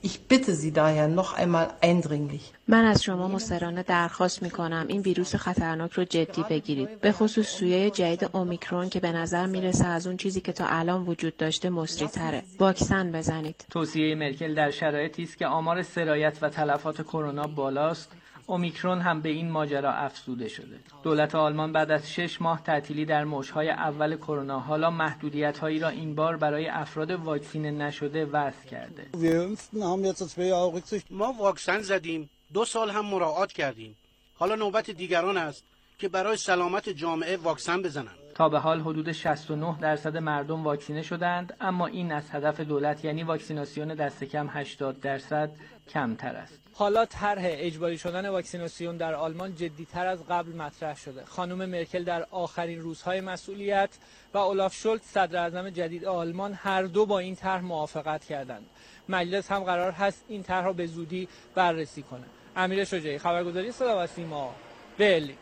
من از شما مستراحانه درخواست می‌کنم این ویروس خطرناک رو جدی بگیرید، به خصوص سویه جدید اومیکرون که به نظر میرسه از اون چیزی که تا الان وجود داشته مصری‌تره. واکسن بزنید. توصیه مرکل در شرایطی است که آمار سرایت و تلفات کرونا بالاست. اومیکرون هم به این ماجرا افزوده شده. دولت آلمان بعد از شش ماه تعطیلی در موج‌های اول کرونا حالا محدودیت‌هایی را این بار برای افراد واکسینه نشده وضع کرده. ما واکسن زدیم، دو سال هم مراعات کردیم. حالا نوبت دیگران است که برای سلامت جامعه واکسن بزنند. تا به حال حدود شصت و نه درصد مردم واکسینه شدند، اما این از هدف دولت یعنی واکسیناسیون دست کم هشتاد درصد کمتر است. حالا طرح اجباری شدن واکسیناسیون در آلمان جدی‌تر از قبل مطرح شده. خانم مرکل در آخرین روزهای مسئولیت و اولاف شولتز صدر اعظم جدید آلمان هر دو با این طرح موافقت کردند. مجلس هم قرار هست این طرح را به زودی بررسی کنه. امیر شجاعی، خبرگزاری صدا و سیما، برلین.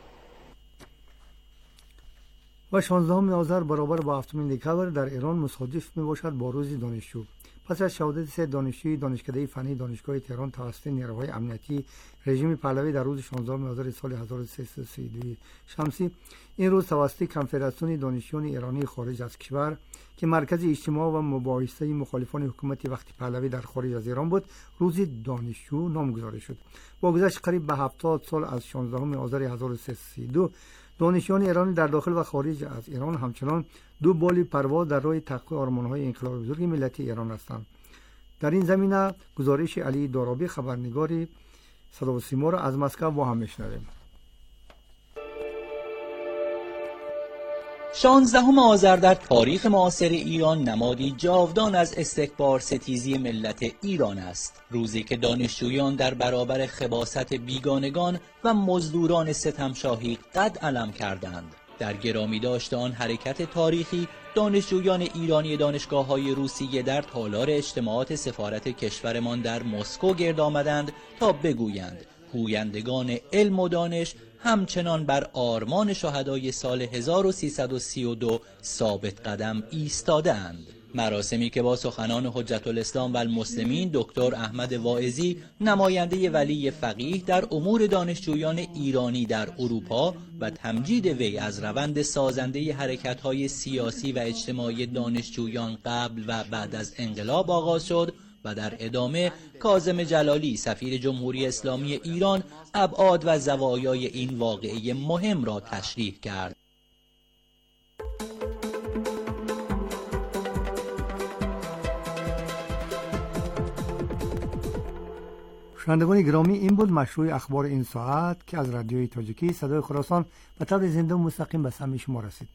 و شانزدهم آذر برابر با هفتمین دکامبر در ایران مصادف میباشد با روز دانشجو. پس از شهادت سه دانشجوی دانشکده فنی دانشگاه تهران توسط نیروهای امنیتی رژیم پهلوی در روز شانزدهم آذر سال هزار و سیصد و سی و دو شمسی، این روز توسط کنفدراسیون دانشجویان ایرانی خارج از کشور که مرکز اجتماع و مباحثه مخالفان حکومت وقتی پهلوی در خارج از ایران بود، روز دانشجو نامگذاری شد. با گذشت قریب به هفتاد سال از شانزدهم آذر هزار و سیصد و سی و دو، دانشجویان ایرانی در داخل و خارج از ایران همچنان دو بالی پرواز در راه تحقق آرمان‌های انقلاب بزرگ ملت ایران هستند. در این زمینه گزارش علی دارابی خبرنگار صدا و سیما را از مسکو با هم میشنویم. شانزدهم آذر در تاریخ معاصر ایران نمادی جاودان از استکبار ستیزی ملت ایران است. روزی که دانشجویان در برابر خباثت بیگانگان و مزدوران ستمشاهی قد علم کردند. در گرامی داشت آن حرکت تاریخی، دانشجویان ایرانی دانشگاه‌های روسیه در تالار اجتماعات سفارت کشورمان در مسکو گرد آمدند تا بگویند پویندگان علم و دانش همچنان بر آرمان شهدای سال هزار و سیصد و سی و دو ثابت قدم ایستاده‌اند. مراسمی که با سخنان حجت الاسلام و المسلمین دکتر احمد واعظی، نماینده ولی فقیه در امور دانشجویان ایرانی در اروپا و تمجید وی از روند سازنده حرکت‌های سیاسی و اجتماعی دانشجویان قبل و بعد از انقلاب آغاز شد و در ادامه کاظم جلالی سفیر جمهوری اسلامی ایران ابعاد و زوایای این واقعه مهم را تشریح کرد. شنوندگان گرامی، این بود مشروع اخبار این ساعت که از رادیوی تاجیکی صدای خراسان به طور زنده و مستقیم به سمع شما رسید.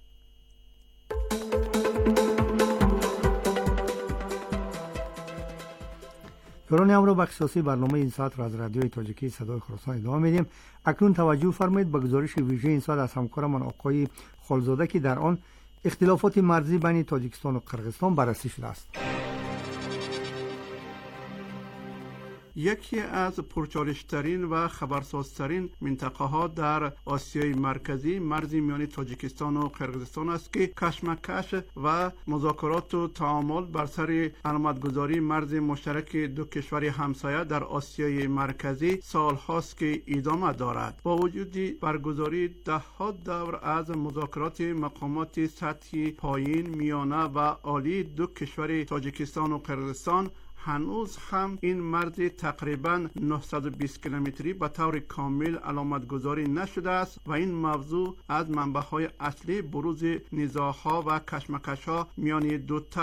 دوران امروز بخشی برنامه این ساعت را از رادیوی تاجیکی صدای خراسان ادامه میدیم. اکنون توجه فرمایید به گزارش ویژه این ساعت از همکارمان آقای خالزاده که در آن اختلافات مرزی بین تاجیکستان و قرقیزستان بررسی شده است. یکی از پرچالش‌ترین و خبرسازترین منطقه‌ها در آسیای مرکزی مرز میان تاجیکستان و قرقیزستان است که کشمکش و مذاکرات و تعامل بر سر علامتگذاری مرز مشترک دو کشور همسایه در آسیای مرکزی سال‌هاست که ادامه دارد. با وجود برگزاری ده‌ها دور از مذاکرات مقامات سطحی پایین، میانه و عالی دو کشور تاجیکستان و قرقیزستان، هنوز هم این مرز تقریباً نهصد و بیست کیلومتری به طور کامل علامت گذاری نشده است و این موضوع از منبع‌های اصلی بروز نزاع‌ها و کشمکش‌ها میان دو